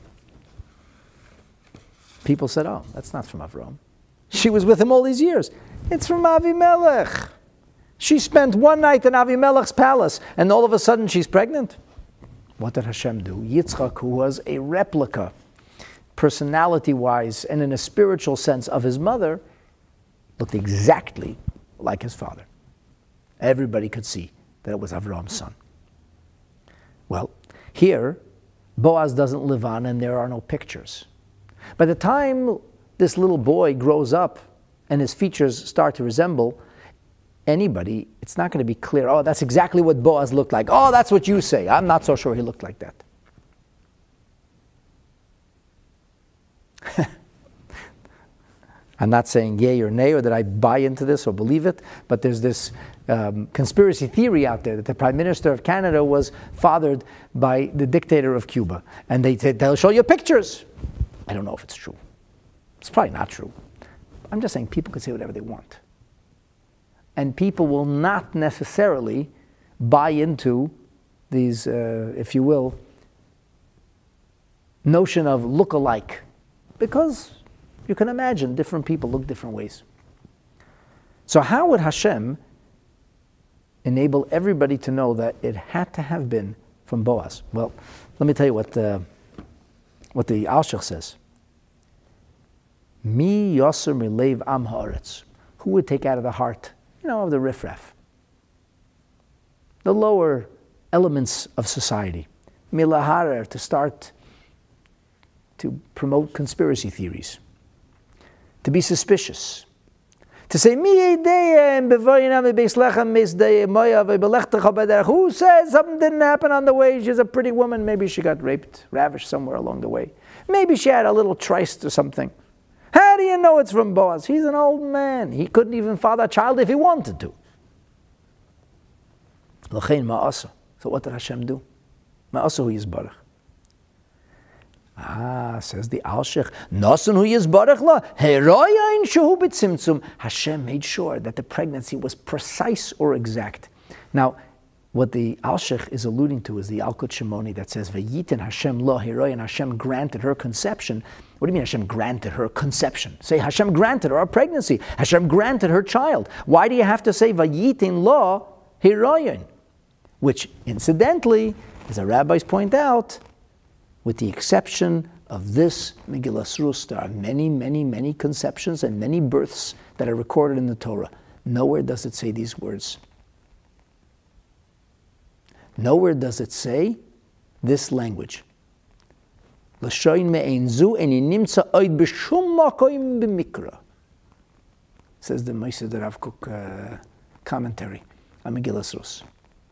People said, oh, that's not from Avraham. She was with him all these years. It's from Avimelech. She spent one night in Avimelech's palace, and all of a sudden she's pregnant. What did Hashem do? Yitzchak, who was a replica, personality-wise and in a spiritual sense, of his mother, looked exactly like his father. Everybody could see that it was Avram's son. Well, here, Boaz doesn't live on, and there are no pictures. By the time this little boy grows up and his features start to resemble anybody, it's not going to be clear, oh, that's exactly what Boaz looked like. Oh, that's what you say. I'm not so sure he looked like that. I'm not saying yay or nay, or that I buy into this or believe it, but there's this conspiracy theory out there that the Prime Minister of Canada was fathered by the dictator of Cuba. And they said, they'll show you pictures. I don't know if it's true. It's probably not true. I'm just saying people can say whatever they want. And people will not necessarily buy into these, if you will, notion of look-alike. Because you can imagine different people look different ways. So how would Hashem enable everybody to know that it had to have been from Boaz? Well, let me tell you what the Alshich says. Mi yoser milev am haaretz. Who would take out of the heart, of the riffraff, the lower elements of society, milaharer, to start to promote conspiracy theories, to be suspicious, to say, who says something didn't happen on the way? She's a pretty woman. Maybe she got raped, ravished somewhere along the way. Maybe she had a little tryst or something. How do you know it's from Boaz? He's an old man. He couldn't even father a child if he wanted to. So what did Hashem do? Ma'asa hu yizbarach. Says the Alshich, Nasan hu yizbarach la, heroyain shehu b'tzimtzum. Hashem made sure that the pregnancy was precise or exact. Now, what the Alshich is alluding to is the Alkut Shimoni that says, Vayitin Hashem lo heroyan, Hashem granted her conception. What do you mean Hashem granted her conception? Say Hashem granted her a pregnancy. Hashem granted her child. Why do you have to say Vayitin lo heroyan? Which, incidentally, as the rabbis point out, with the exception of this Megillas Rus, there are many, many, many conceptions and many births that are recorded in the Torah. Nowhere does it say these words. Nowhere does it say this language. L'shoin me'ein zu eni nimtza oid b'shum makoim b'mikra. Says the Moshe Rav Kook commentary on Megillas Rus.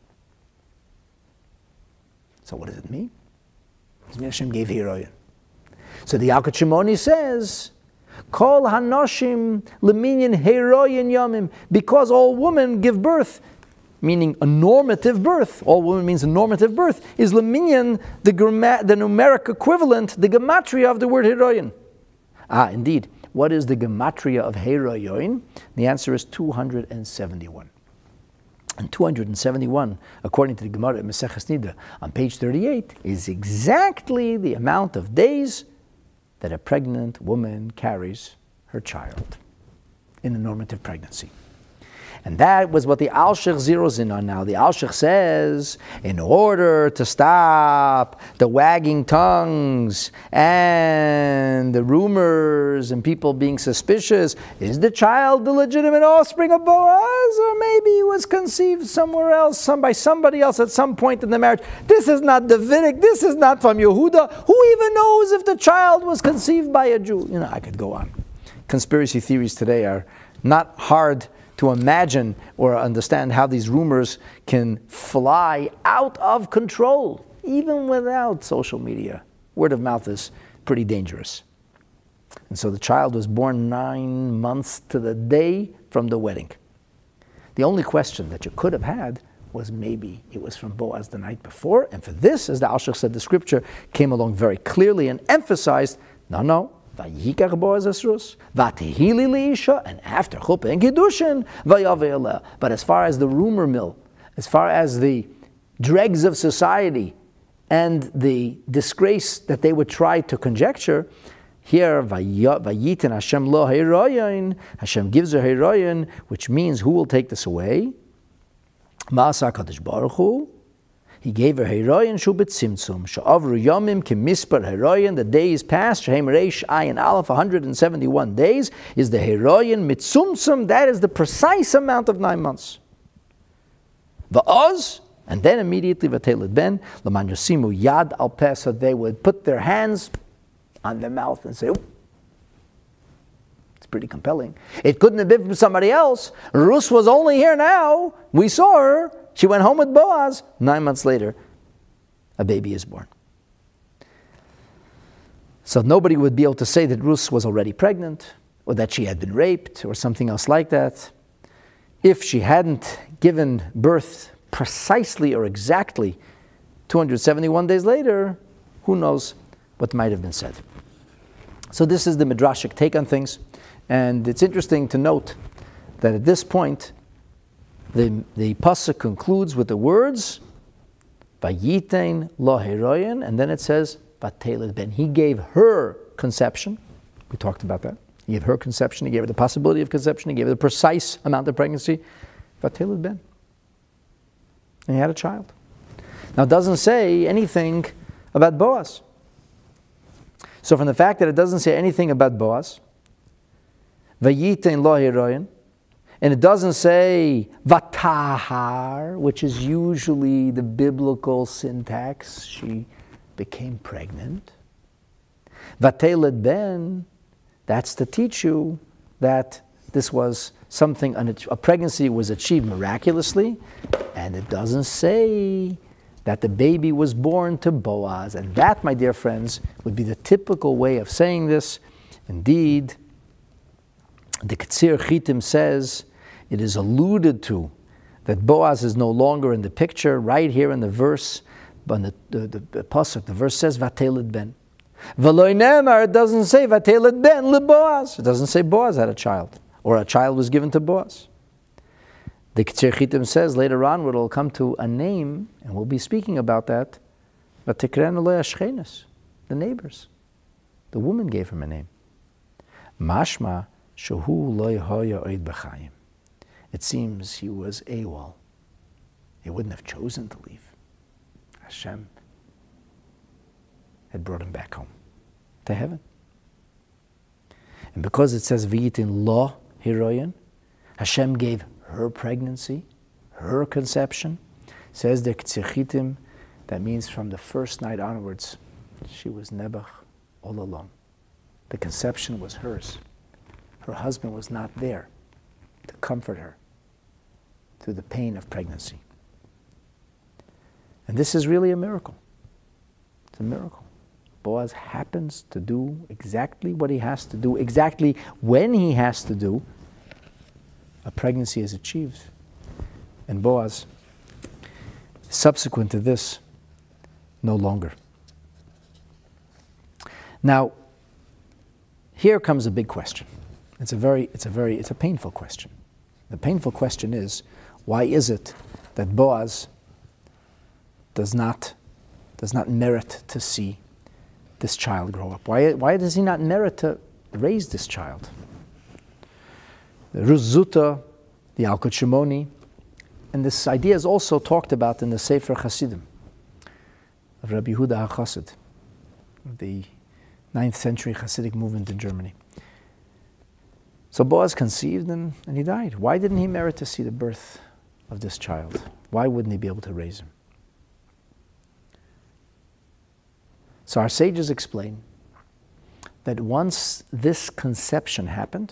So what does it mean? It means Hashem gave Hiroyin. So the Alkut Shimoni says, Kol hanoshim leminyan Hiroyin yomim, because all women give birth, meaning a normative birth. All women means a normative birth. Is leminyan the numeric equivalent, the gematria of the word Hiroyin? Indeed. What is the gematria of Hiroyin? The answer is 271. And 271, according to the Gemara in Maseches Nida, on page 38, is exactly the amount of days that a pregnant woman carries her child in a normative pregnancy. And that was what the Alshich zeroes in on now. The Alshich says, in order to stop the wagging tongues and the rumors and people being suspicious, is the child the legitimate offspring of Boaz? Or maybe he was conceived somewhere else, by somebody else at some point in the marriage. This is not Davidic, this is not from Yehuda. Who even knows if the child was conceived by a Jew? I could go on. Conspiracy theories today are not hard to imagine or understand how these rumors can fly out of control, even without social media. Word of mouth is pretty dangerous. And so the child was born 9 months to the day from the wedding. The only question that you could have had was maybe it was from Boaz the night before, and for this, as the Alshich said, the scripture came along very clearly and emphasized, no, Vayikach Boaz Esrus, Vatihili Leisha, and after Chuppah and Kiddushin, Vayave'eleh. But as far as the rumor mill, as far as the dregs of society and the disgrace that they would try to conjecture, here, Vayitin Hashem lo Heroyin, Hashem gives her Heroyin, which means who will take this away? Ma'asa HaKadosh Baruch Hu, He gave her Heroyin Shu B'tzimtzum, She'avru Yomim K'mispar Heroyin, the days passed, Shehem Reish Ayin Aleph, 171 days, is the Heroyin Mitzumtzum, that is the precise amount of 9 months. Va'oz, and then immediately Vateled Ben, L'man Yosimu Yad Al Peh, so they would put their hands on their mouth and say, oh, it's pretty compelling. It couldn't have been from somebody else. Rus was only here now. We saw her. She went home with Boaz. 9 months later, a baby is born. So nobody would be able to say that Rus was already pregnant, or that she had been raped, or something else like that. If she hadn't given birth precisely or exactly 271 days later, who knows what might have been said. So this is the Midrashic take on things. And it's interesting to note that at this point, the pasuk concludes with the words, Vayitein lo heroyin, and then it says, Vateled ben. He gave her conception. We talked about that. He gave her conception. He gave her the possibility of conception. He gave her the precise amount of pregnancy. Vateled ben. And he had a child. Now it doesn't say anything about Boaz. So from the fact that it doesn't say anything about Boaz, Vayitein lo heroyin, and it doesn't say vatahar, which is usually the biblical syntax. She became pregnant. Vateled ben, that's to teach you that this was something, a pregnancy was achieved miraculously, and it doesn't say that the baby was born to Boaz. And that, my dear friends, would be the typical way of saying this. Indeed, the Ketzir Chitim says it is alluded to that Boaz is no longer in the picture. Right here in the verse, but the pasuk, the verse says Vateled ben. V'lo nemar, it doesn't say Vateled ben leBoaz. It doesn't say Boaz had a child, or a child was given to Boaz. The Ketzir Chitim says later on, where it'll come to a name, and we'll be speaking about that. V'tikrenu lo Ashchenes, the neighbors. The woman gave him a name. Mashma. It seems he was AWOL. He wouldn't have chosen to leave. Hashem had brought him back home to heaven. And because it says V'yitin lo heroyin, Hashem gave her pregnancy, her conception. Says the Ketzir Chitim, that means from the first night onwards, she was Nebuch all alone. The conception was hers. Her husband was not there to comfort her through the pain of pregnancy. And this is really a miracle. It's a miracle. Boaz happens to do exactly what he has to do, exactly when he has to do. A pregnancy is achieved. And Boaz, subsequent to this, no longer. Now, here comes a big question. It's a painful question. The painful question is, why is it that Boaz does not merit to see this child grow up? Why does he not merit to raise this child? The Rus Zuta, the Alkut Shimoni, and this idea is also talked about in the Sefer Hasidim of Rabbi Yehuda HaChassid, the 9th century Hasidic movement in Germany. So Boaz conceived and he died. Why didn't he merit to see the birth of this child? Why wouldn't he be able to raise him? So our sages explain that once this conception happened,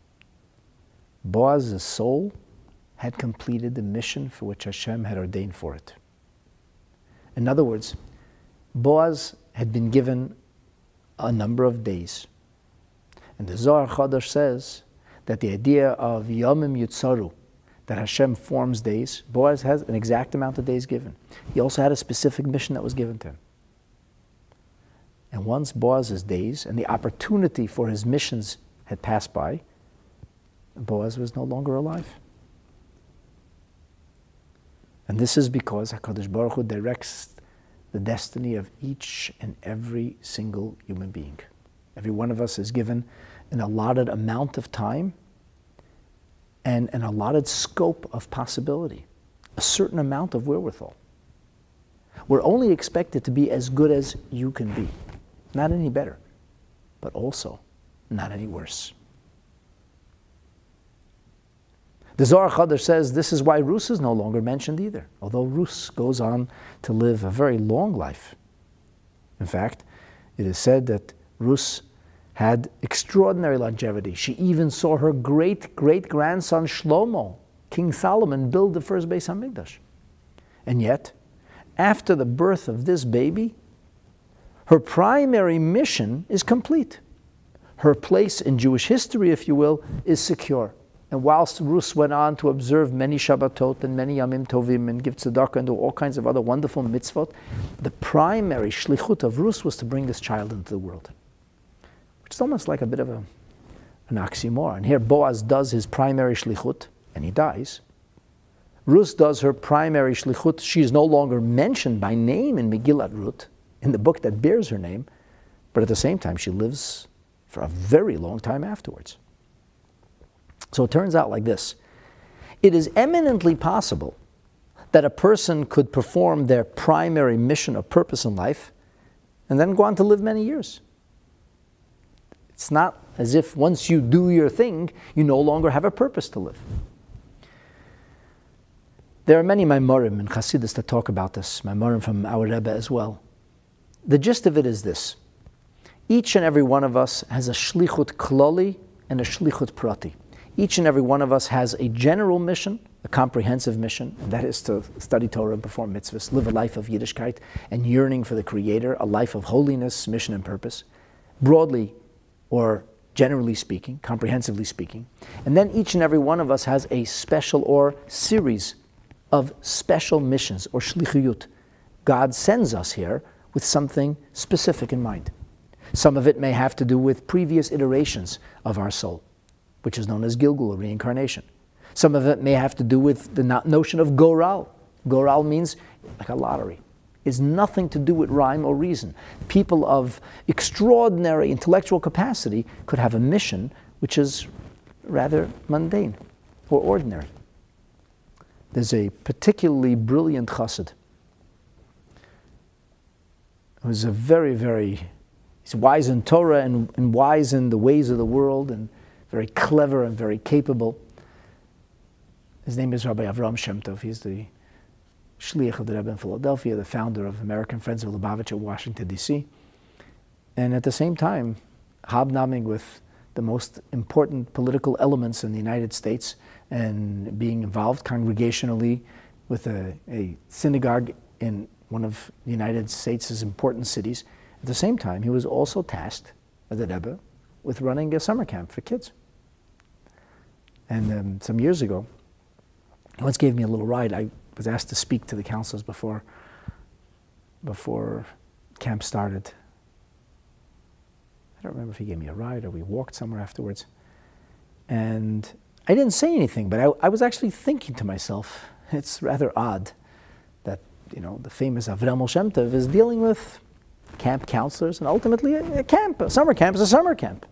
Boaz's soul had completed the mission for which Hashem had ordained for it. In other words, Boaz had been given a number of days. And the Zohar Chodesh says that the idea of Yomim Yutzaru, that Hashem forms days, Boaz has an exact amount of days given. He also had a specific mission that was given to him. And once Boaz's days and the opportunity for his missions had passed by, Boaz was no longer alive. And this is because HaKadosh Baruch Hu directs the destiny of each and every single human being. Every one of us is given an allotted amount of time and an allotted scope of possibility. a certain amount of wherewithal. We're only expected to be as good as you can be. Not any better, but also not any worse. The Zohar Chadash says this is why Rus is no longer mentioned either, although Rus goes on to live a very long life. In fact, it is said that Rus had extraordinary longevity. She even saw her great-great-grandson Shlomo, King Solomon, build the first Beis HaMikdash. And yet, after the birth of this baby, her primary mission is complete. Her place in Jewish history, if you will, is secure. And whilst Rus went on to observe many Shabbatot and many Yamim Tovim and give tzedakah and do all kinds of other wonderful mitzvot, the primary shlichut of Rus was to bring this child into the world. Which is almost like a bit of an oxymoron. Here Boaz does his primary shlichut, and he dies. Rus does her primary shlichut. She is no longer mentioned by name in Megillat Ruth, in the book that bears her name, but at the same time she lives for a very long time afterwards. So it turns out like this. It is eminently possible that a person could perform their primary mission or purpose in life and then go on to live many years. It's not as if once you do your thing, you no longer have a purpose to live. There are many Maimarim in Chassidus that talk about this, Maimarim from our Rebbe as well. The gist of it is this. Each and every one of us has a shlichut kloli and a shlichut prati. Each and every one of us has a general mission, a comprehensive mission, and that is to study Torah, perform mitzvahs, live a life of Yiddishkeit and yearning for the Creator, a life of holiness, mission, and purpose, broadly or generally speaking, comprehensively speaking. And then each and every one of us has a special or series of special missions or shlichuyut. God sends us here with something specific in mind. Some of it may have to do with previous iterations of our soul, which is known as Gilgul, or reincarnation. Some of it may have to do with the notion of Goral. Goral means like a lottery. It's nothing to do with rhyme or reason. People of extraordinary intellectual capacity could have a mission which is rather mundane or ordinary. There's a particularly brilliant chassid who's a he's wise in Torah and wise in the ways of the world and very clever and very capable. His name is Rabbi Avram Shem Tov. He's the Shliach of the Rebbe in Philadelphia, the founder of American Friends of Lubavitch at Washington, D.C. And at the same time, hobnobbing with the most important political elements in the United States and being involved congregationally with a synagogue in one of the United States' important cities. At the same time, he was also tasked, as a Rebbe, with running a summer camp for kids. And some years ago, he once gave me a little ride. I was asked to speak to the counselors before camp started. I don't remember if he gave me a ride or we walked somewhere afterwards. And I didn't say anything, but I was actually thinking to myself, it's rather odd that, the famous Avraham Shem Tov is dealing with camp counselors and ultimately a summer camp is a summer camp.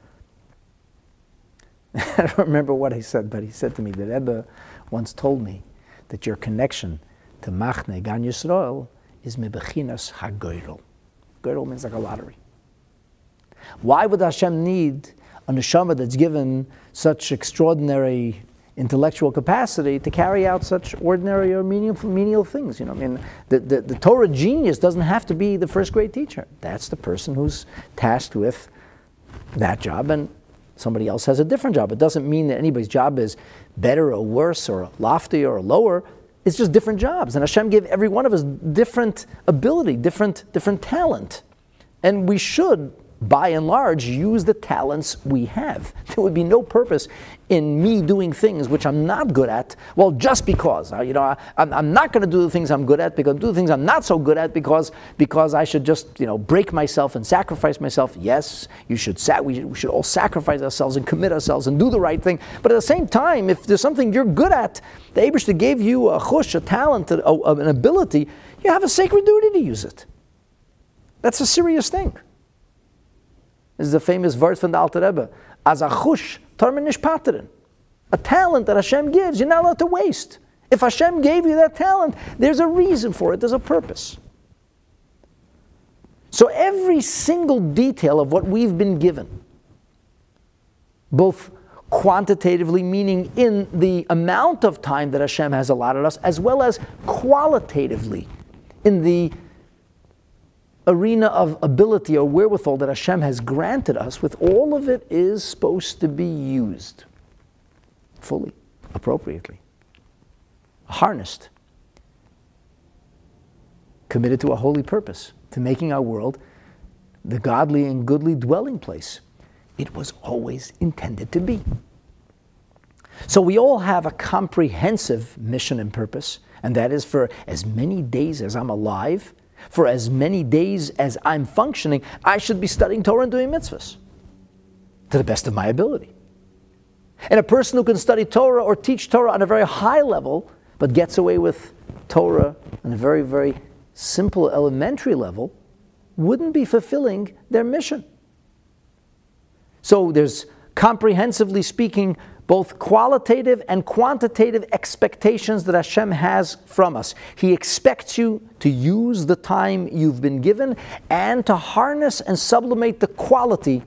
I don't remember what he said, but he said to me, the Rebbe once told me that your connection to Machne Gan Yisrael is mebechinas hagoyrel. Goyrel means like a lottery. Why would Hashem need a neshama that's given such extraordinary intellectual capacity to carry out such ordinary or menial things? The Torah genius doesn't have to be the first grade teacher. That's the person who's tasked with that job, and somebody else has a different job. It doesn't mean that anybody's job is better or worse or loftier or lower. It's just different jobs. And Hashem gave every one of us different ability, different talent. And we should, by and large, use the talents we have. There would be no purpose in me doing things which I'm not good at, well, just because. I'm not going to do the things I'm good at, because do the things I'm not so good at because I should just, break myself and sacrifice myself. Yes, we should all sacrifice ourselves and commit ourselves and do the right thing. But at the same time, if there's something you're good at, the Eibishter gave you a chush, a talent, an ability, you have a sacred duty to use it. That's a serious thing. This is the famous verse from the Alter Rebbe. Az a chush, tormen nish paterin. A talent that Hashem gives, you're not allowed to waste. If Hashem gave you that talent, there's a reason for it, there's a purpose. So every single detail of what we've been given, both quantitatively, meaning in the amount of time that Hashem has allotted us, as well as qualitatively, in the arena of ability or wherewithal that Hashem has granted us, with all of it is supposed to be used fully, appropriately, harnessed, committed to a holy purpose, to making our world the godly and goodly dwelling place it was always intended to be. So we all have a comprehensive mission and purpose, and that is for as many days as I'm alive, for as many days as I'm functioning, I should be studying Torah and doing mitzvahs to the best of my ability. And a person who can study Torah or teach Torah on a very high level, but gets away with Torah on a very, very simple elementary level, wouldn't be fulfilling their mission. So there's, comprehensively speaking, both qualitative and quantitative expectations that Hashem has from us. He expects you to use the time you've been given and to harness and sublimate the quality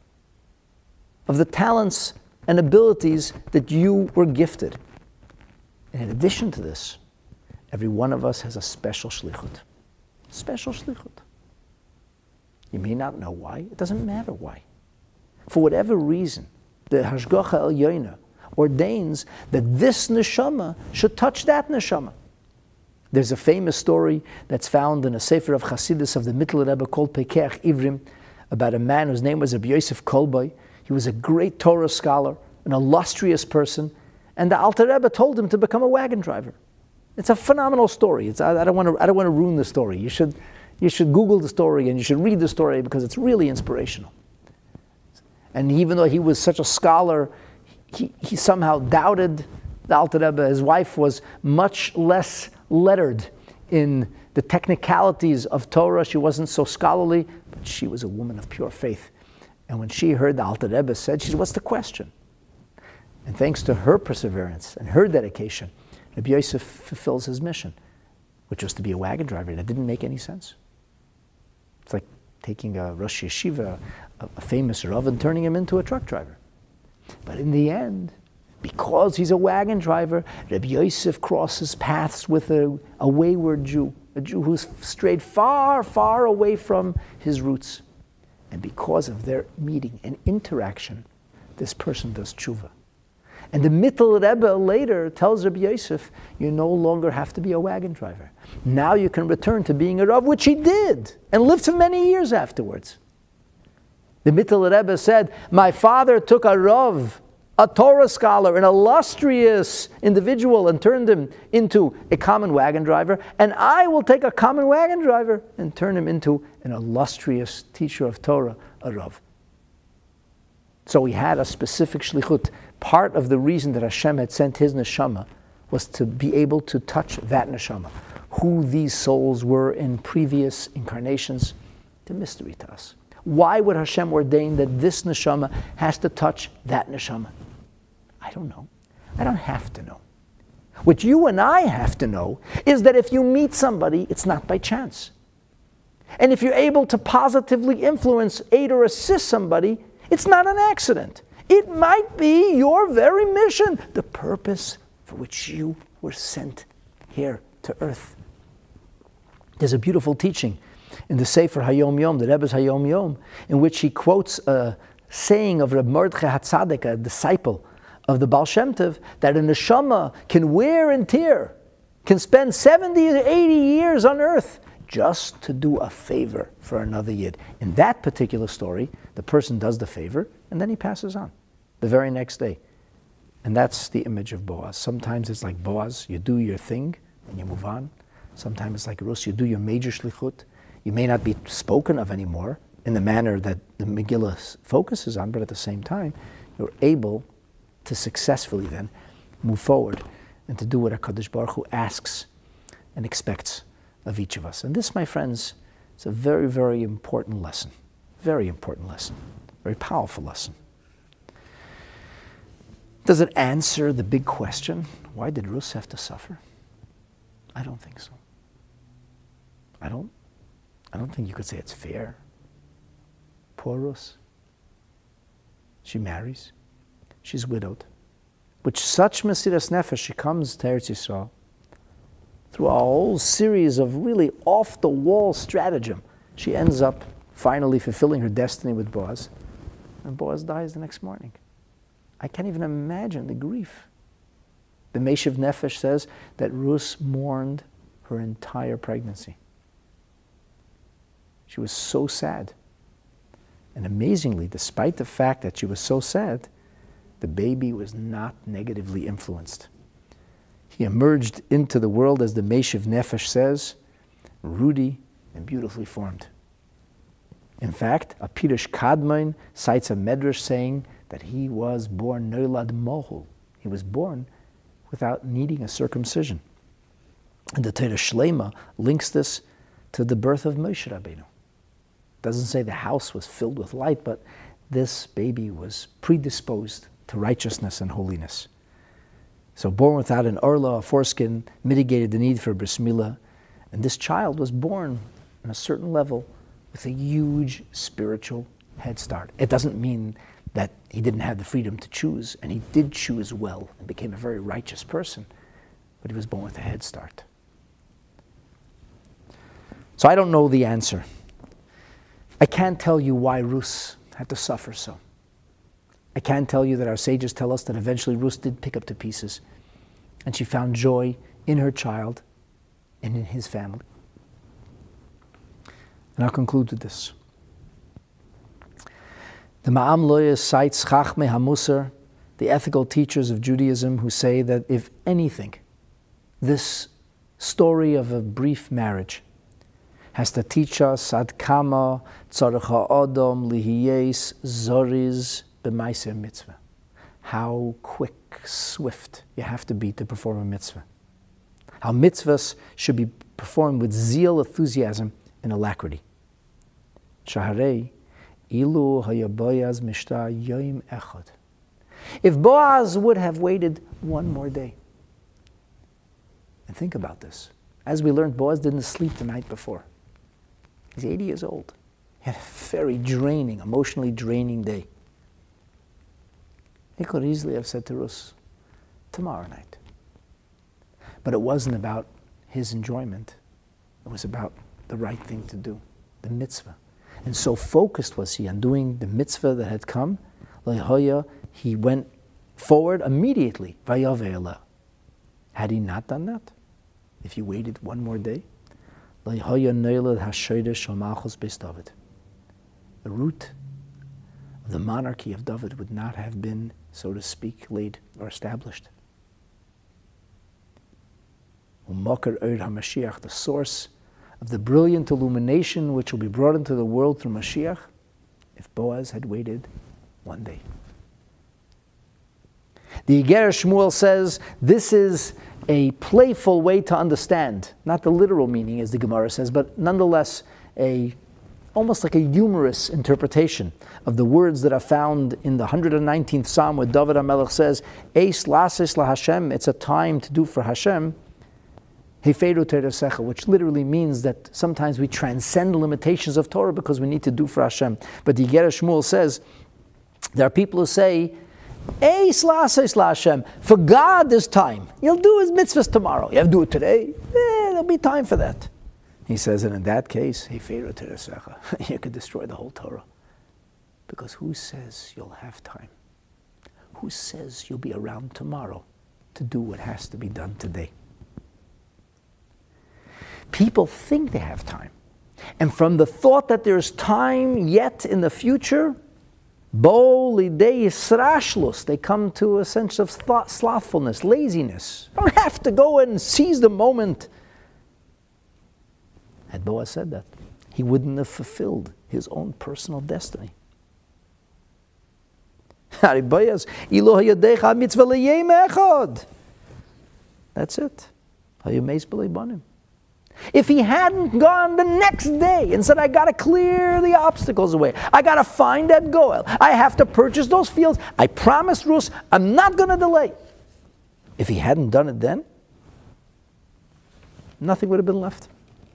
of the talents and abilities that you were gifted. And in addition to this, every one of us has a special shlichut. Special shlichut. You may not know why. It doesn't matter why. For whatever reason, the Hashgacha Elyona ordains that this neshama should touch that neshama. There's a famous story that's found in a sefer of Chassidus of the Mittler Rebbe called Pekeach Ivrim about a man whose name was Rabbi Yosef Kolboy. He was a great Torah scholar, an illustrious person, and the Alter Rebbe told him to become a wagon driver. It's a phenomenal story. I don't want to ruin the story. You should Google the story and you should read the story because it's really inspirational. And even though he was such a scholar, he somehow doubted the Alter Rebbe. His wife was much less lettered in the technicalities of Torah. She wasn't so scholarly, but she was a woman of pure faith. And when she heard the Alter Rebbe said, she said, what's the question? And thanks to her perseverance and her dedication, Rabbi Yosef fulfills his mission, which was to be a wagon driver. That didn't make any sense. It's like taking a Rosh Yeshiva, a famous Rav, and turning him into a truck driver. But in the end, because he's a wagon driver, Rabbi Yosef crosses paths with a wayward Jew, a Jew who's strayed far, far away from his roots. And because of their meeting and interaction, this person does tshuva. And the Mittler Rebbe later tells Rabbi Yosef, you no longer have to be a wagon driver. Now you can return to being a Rav, which he did, and lived for many years afterwards. The Mittler Rebbe said, my father took a Rav, a Torah scholar, an illustrious individual, and turned him into a common wagon driver, and I will take a common wagon driver and turn him into an illustrious teacher of Torah, a Rav. So he had a specific shlichut. Part of the reason that Hashem had sent his neshama was to be able to touch that neshama. Who these souls were in previous incarnations, the mystery to us. Why would Hashem ordain that this neshama has to touch that neshama? I don't know. I don't have to know. What you and I have to know is that if you meet somebody, it's not by chance. And if you're able to positively influence, aid, or assist somebody, it's not an accident. It might be your very mission, the purpose for which you were sent here to earth. There's a beautiful teaching in the Sefer Hayom Yom, the Rebbe's Hayom Yom, in which he quotes a saying of Reb Mordechai HaTzadik, a disciple of the Baal Shem Tov, that a neshama can wear and tear, can spend 70 to 80 years on earth just to do a favor for another yid. In that particular story, the person does the favor and then he passes on the very next day. And that's the image of Boaz. Sometimes it's like Boaz, you do your thing and you move on. Sometimes it's like Rus, you do your major shlichut. You may not be spoken of anymore in the manner that the Megillah focuses on, but at the same time, you're able to successfully then move forward and to do what HaKadosh Baruch Hu asks and expects of each of us. And this, my friends, is a very, very important lesson. Very important lesson. Very powerful lesson. Does it answer the big question? Why did Rus have to suffer? I don't think so. I don't think you could say it's fair. Poor Rus. She marries. She's widowed. With such Mesiras Nefesh, she comes to Eretz Yisrael through a whole series of really off-the-wall stratagem. She ends up finally fulfilling her destiny with Boaz, and Boaz dies the next morning. I can't even imagine the grief. The Meshiv Nefesh says that Rus mourned her entire pregnancy. She was so sad. And amazingly, despite the fact that she was so sad, the baby was not negatively influenced. He emerged into the world, as the Meshiv Nefesh says, ruddy and beautifully formed. In fact, a Pirush Kadmon cites a medrash saying that he was born Noilad Mohul. He was born without needing a circumcision. And the Torah Shlema links this to the birth of Moshe Rabbeinu. It doesn't say the house was filled with light, but this baby was predisposed to righteousness and holiness. So born without an orla, a foreskin, mitigated the need for bris milah, and this child was born on a certain level with a huge spiritual head start. It doesn't mean that he didn't have the freedom to choose, and he did choose well and became a very righteous person, but he was born with a head start. So I don't know the answer. I can't tell you why Rus had to suffer so. I can tell you that our sages tell us that eventually Rus did pick up the pieces, and she found joy in her child and in his family. And I'll conclude with this. The Ma'am Loya cites Chachmei HaMusar, the ethical teachers of Judaism, who say that if anything, this story of a brief marriage has to teach us ad kama tzarech ha'adam lihiyes zoriz b'maiser mitzvah. How quick, swift you have to be to perform a mitzvah. How mitzvahs should be performed with zeal, enthusiasm, and alacrity. Shaharei ilu hayabayaz mishta yoim echad. If Boaz would have waited one more day, and think about this. As we learned, Boaz didn't sleep the night before. He's 80 years old. He had a very draining, emotionally draining day. He could easily have said to Rus, tomorrow night. But it wasn't about his enjoyment. It was about the right thing to do, the mitzvah. And so focused was he on doing the mitzvah that had come, he went forward immediately. Had he not done that, if he waited one more day, the root of the monarchy of David would not have been, so to speak, laid or established. The source of the brilliant illumination which will be brought into the world through Mashiach, if Boaz had waited one day. The Iger Shmuel says this is a playful way to understand, not the literal meaning as the Gemara says, but nonetheless almost like a humorous interpretation of the words that are found in the 119th Psalm where David HaMelech says, Eis lasis la Hashem, it's a time to do for Hashem, Hefeiru Teresecha, which literally means that sometimes we transcend the limitations of Torah because we need to do for Hashem. But the Iger Shmuel says, there are people who say, Eis lasis la Hashem, for God there's time. You'll do his mitzvahs tomorrow. You have to do it today. There'll be time for that. He says, and in that case, Hefeiru Teresecha, you could destroy the whole Torah. Because who says you'll have time? Who says you'll be around tomorrow to do what has to be done today? People think they have time. And from the thought that there's time yet in the future, they come to a sense of slothfulness, laziness. Don't have to go and seize the moment. Had Boaz said that, he wouldn't have fulfilled his own personal destiny. That's it. If he hadn't gone the next day and said, I got to clear the obstacles away, I got to find that goel, I have to purchase those fields, I promised Rus, I'm not going to delay. If he hadn't done it then, nothing would have been left.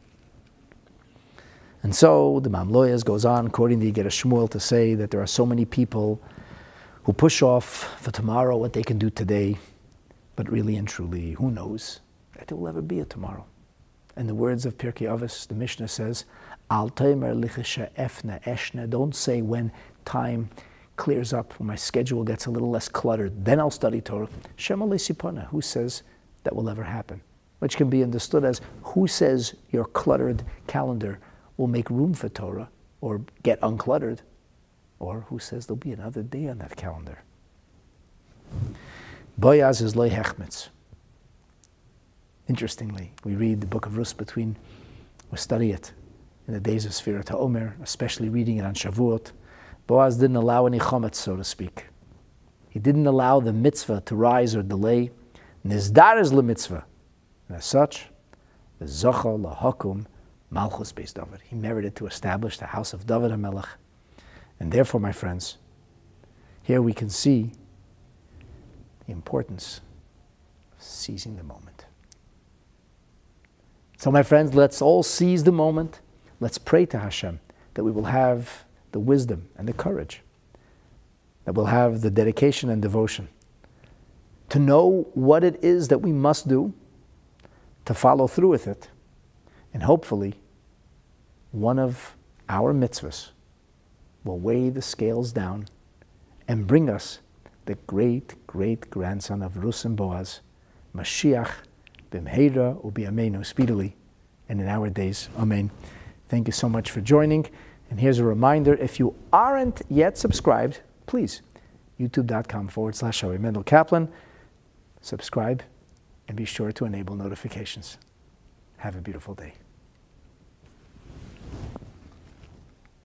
And so the Mamloyas goes on, quoting the Iger Shmuel, to say that there are so many people who push off for tomorrow what they can do today, but really and truly, who knows that there will ever be a tomorrow. In the words of Pirkei Avos, the Mishnah says, Al teimer lichisha efna eshna, don't say when time clears up, when my schedule gets a little less cluttered, then I'll study Torah. Shema le'sipona, who says that will ever happen? Which can be understood as, who says your cluttered calendar will make room for Torah or get uncluttered? Or who says there'll be another day on that calendar? Boaz is loy hechmetz. Interestingly, we read the book of Rus we study it in the days of Sfirat HaOmer, especially reading it on Shavuot. Boaz didn't allow any chometz, so to speak. He didn't allow the mitzvah to rise or delay. Nizdar is le mitzvah. And as such, the zocha lahakum malchus beis David. He merited to establish the house of David HaMelech. And therefore, my friends, here we can see the importance of seizing the moment. So my friends, let's all seize the moment. Let's pray to Hashem that we will have the wisdom and the courage, that we'll have the dedication and devotion to know what it is that we must do, to follow through with it, and hopefully one of our mitzvahs will weigh the scales down and bring us the great-great-grandson of Rus and Boaz, Mashiach, b'mheira u'bi'ameinu, speedily, and in our days. Amen. Thank you so much for joining. And here's a reminder, if you aren't yet subscribed, please, youtube.com/Aryeh Mendel Kaplan, subscribe and be sure to enable notifications. Have a beautiful day.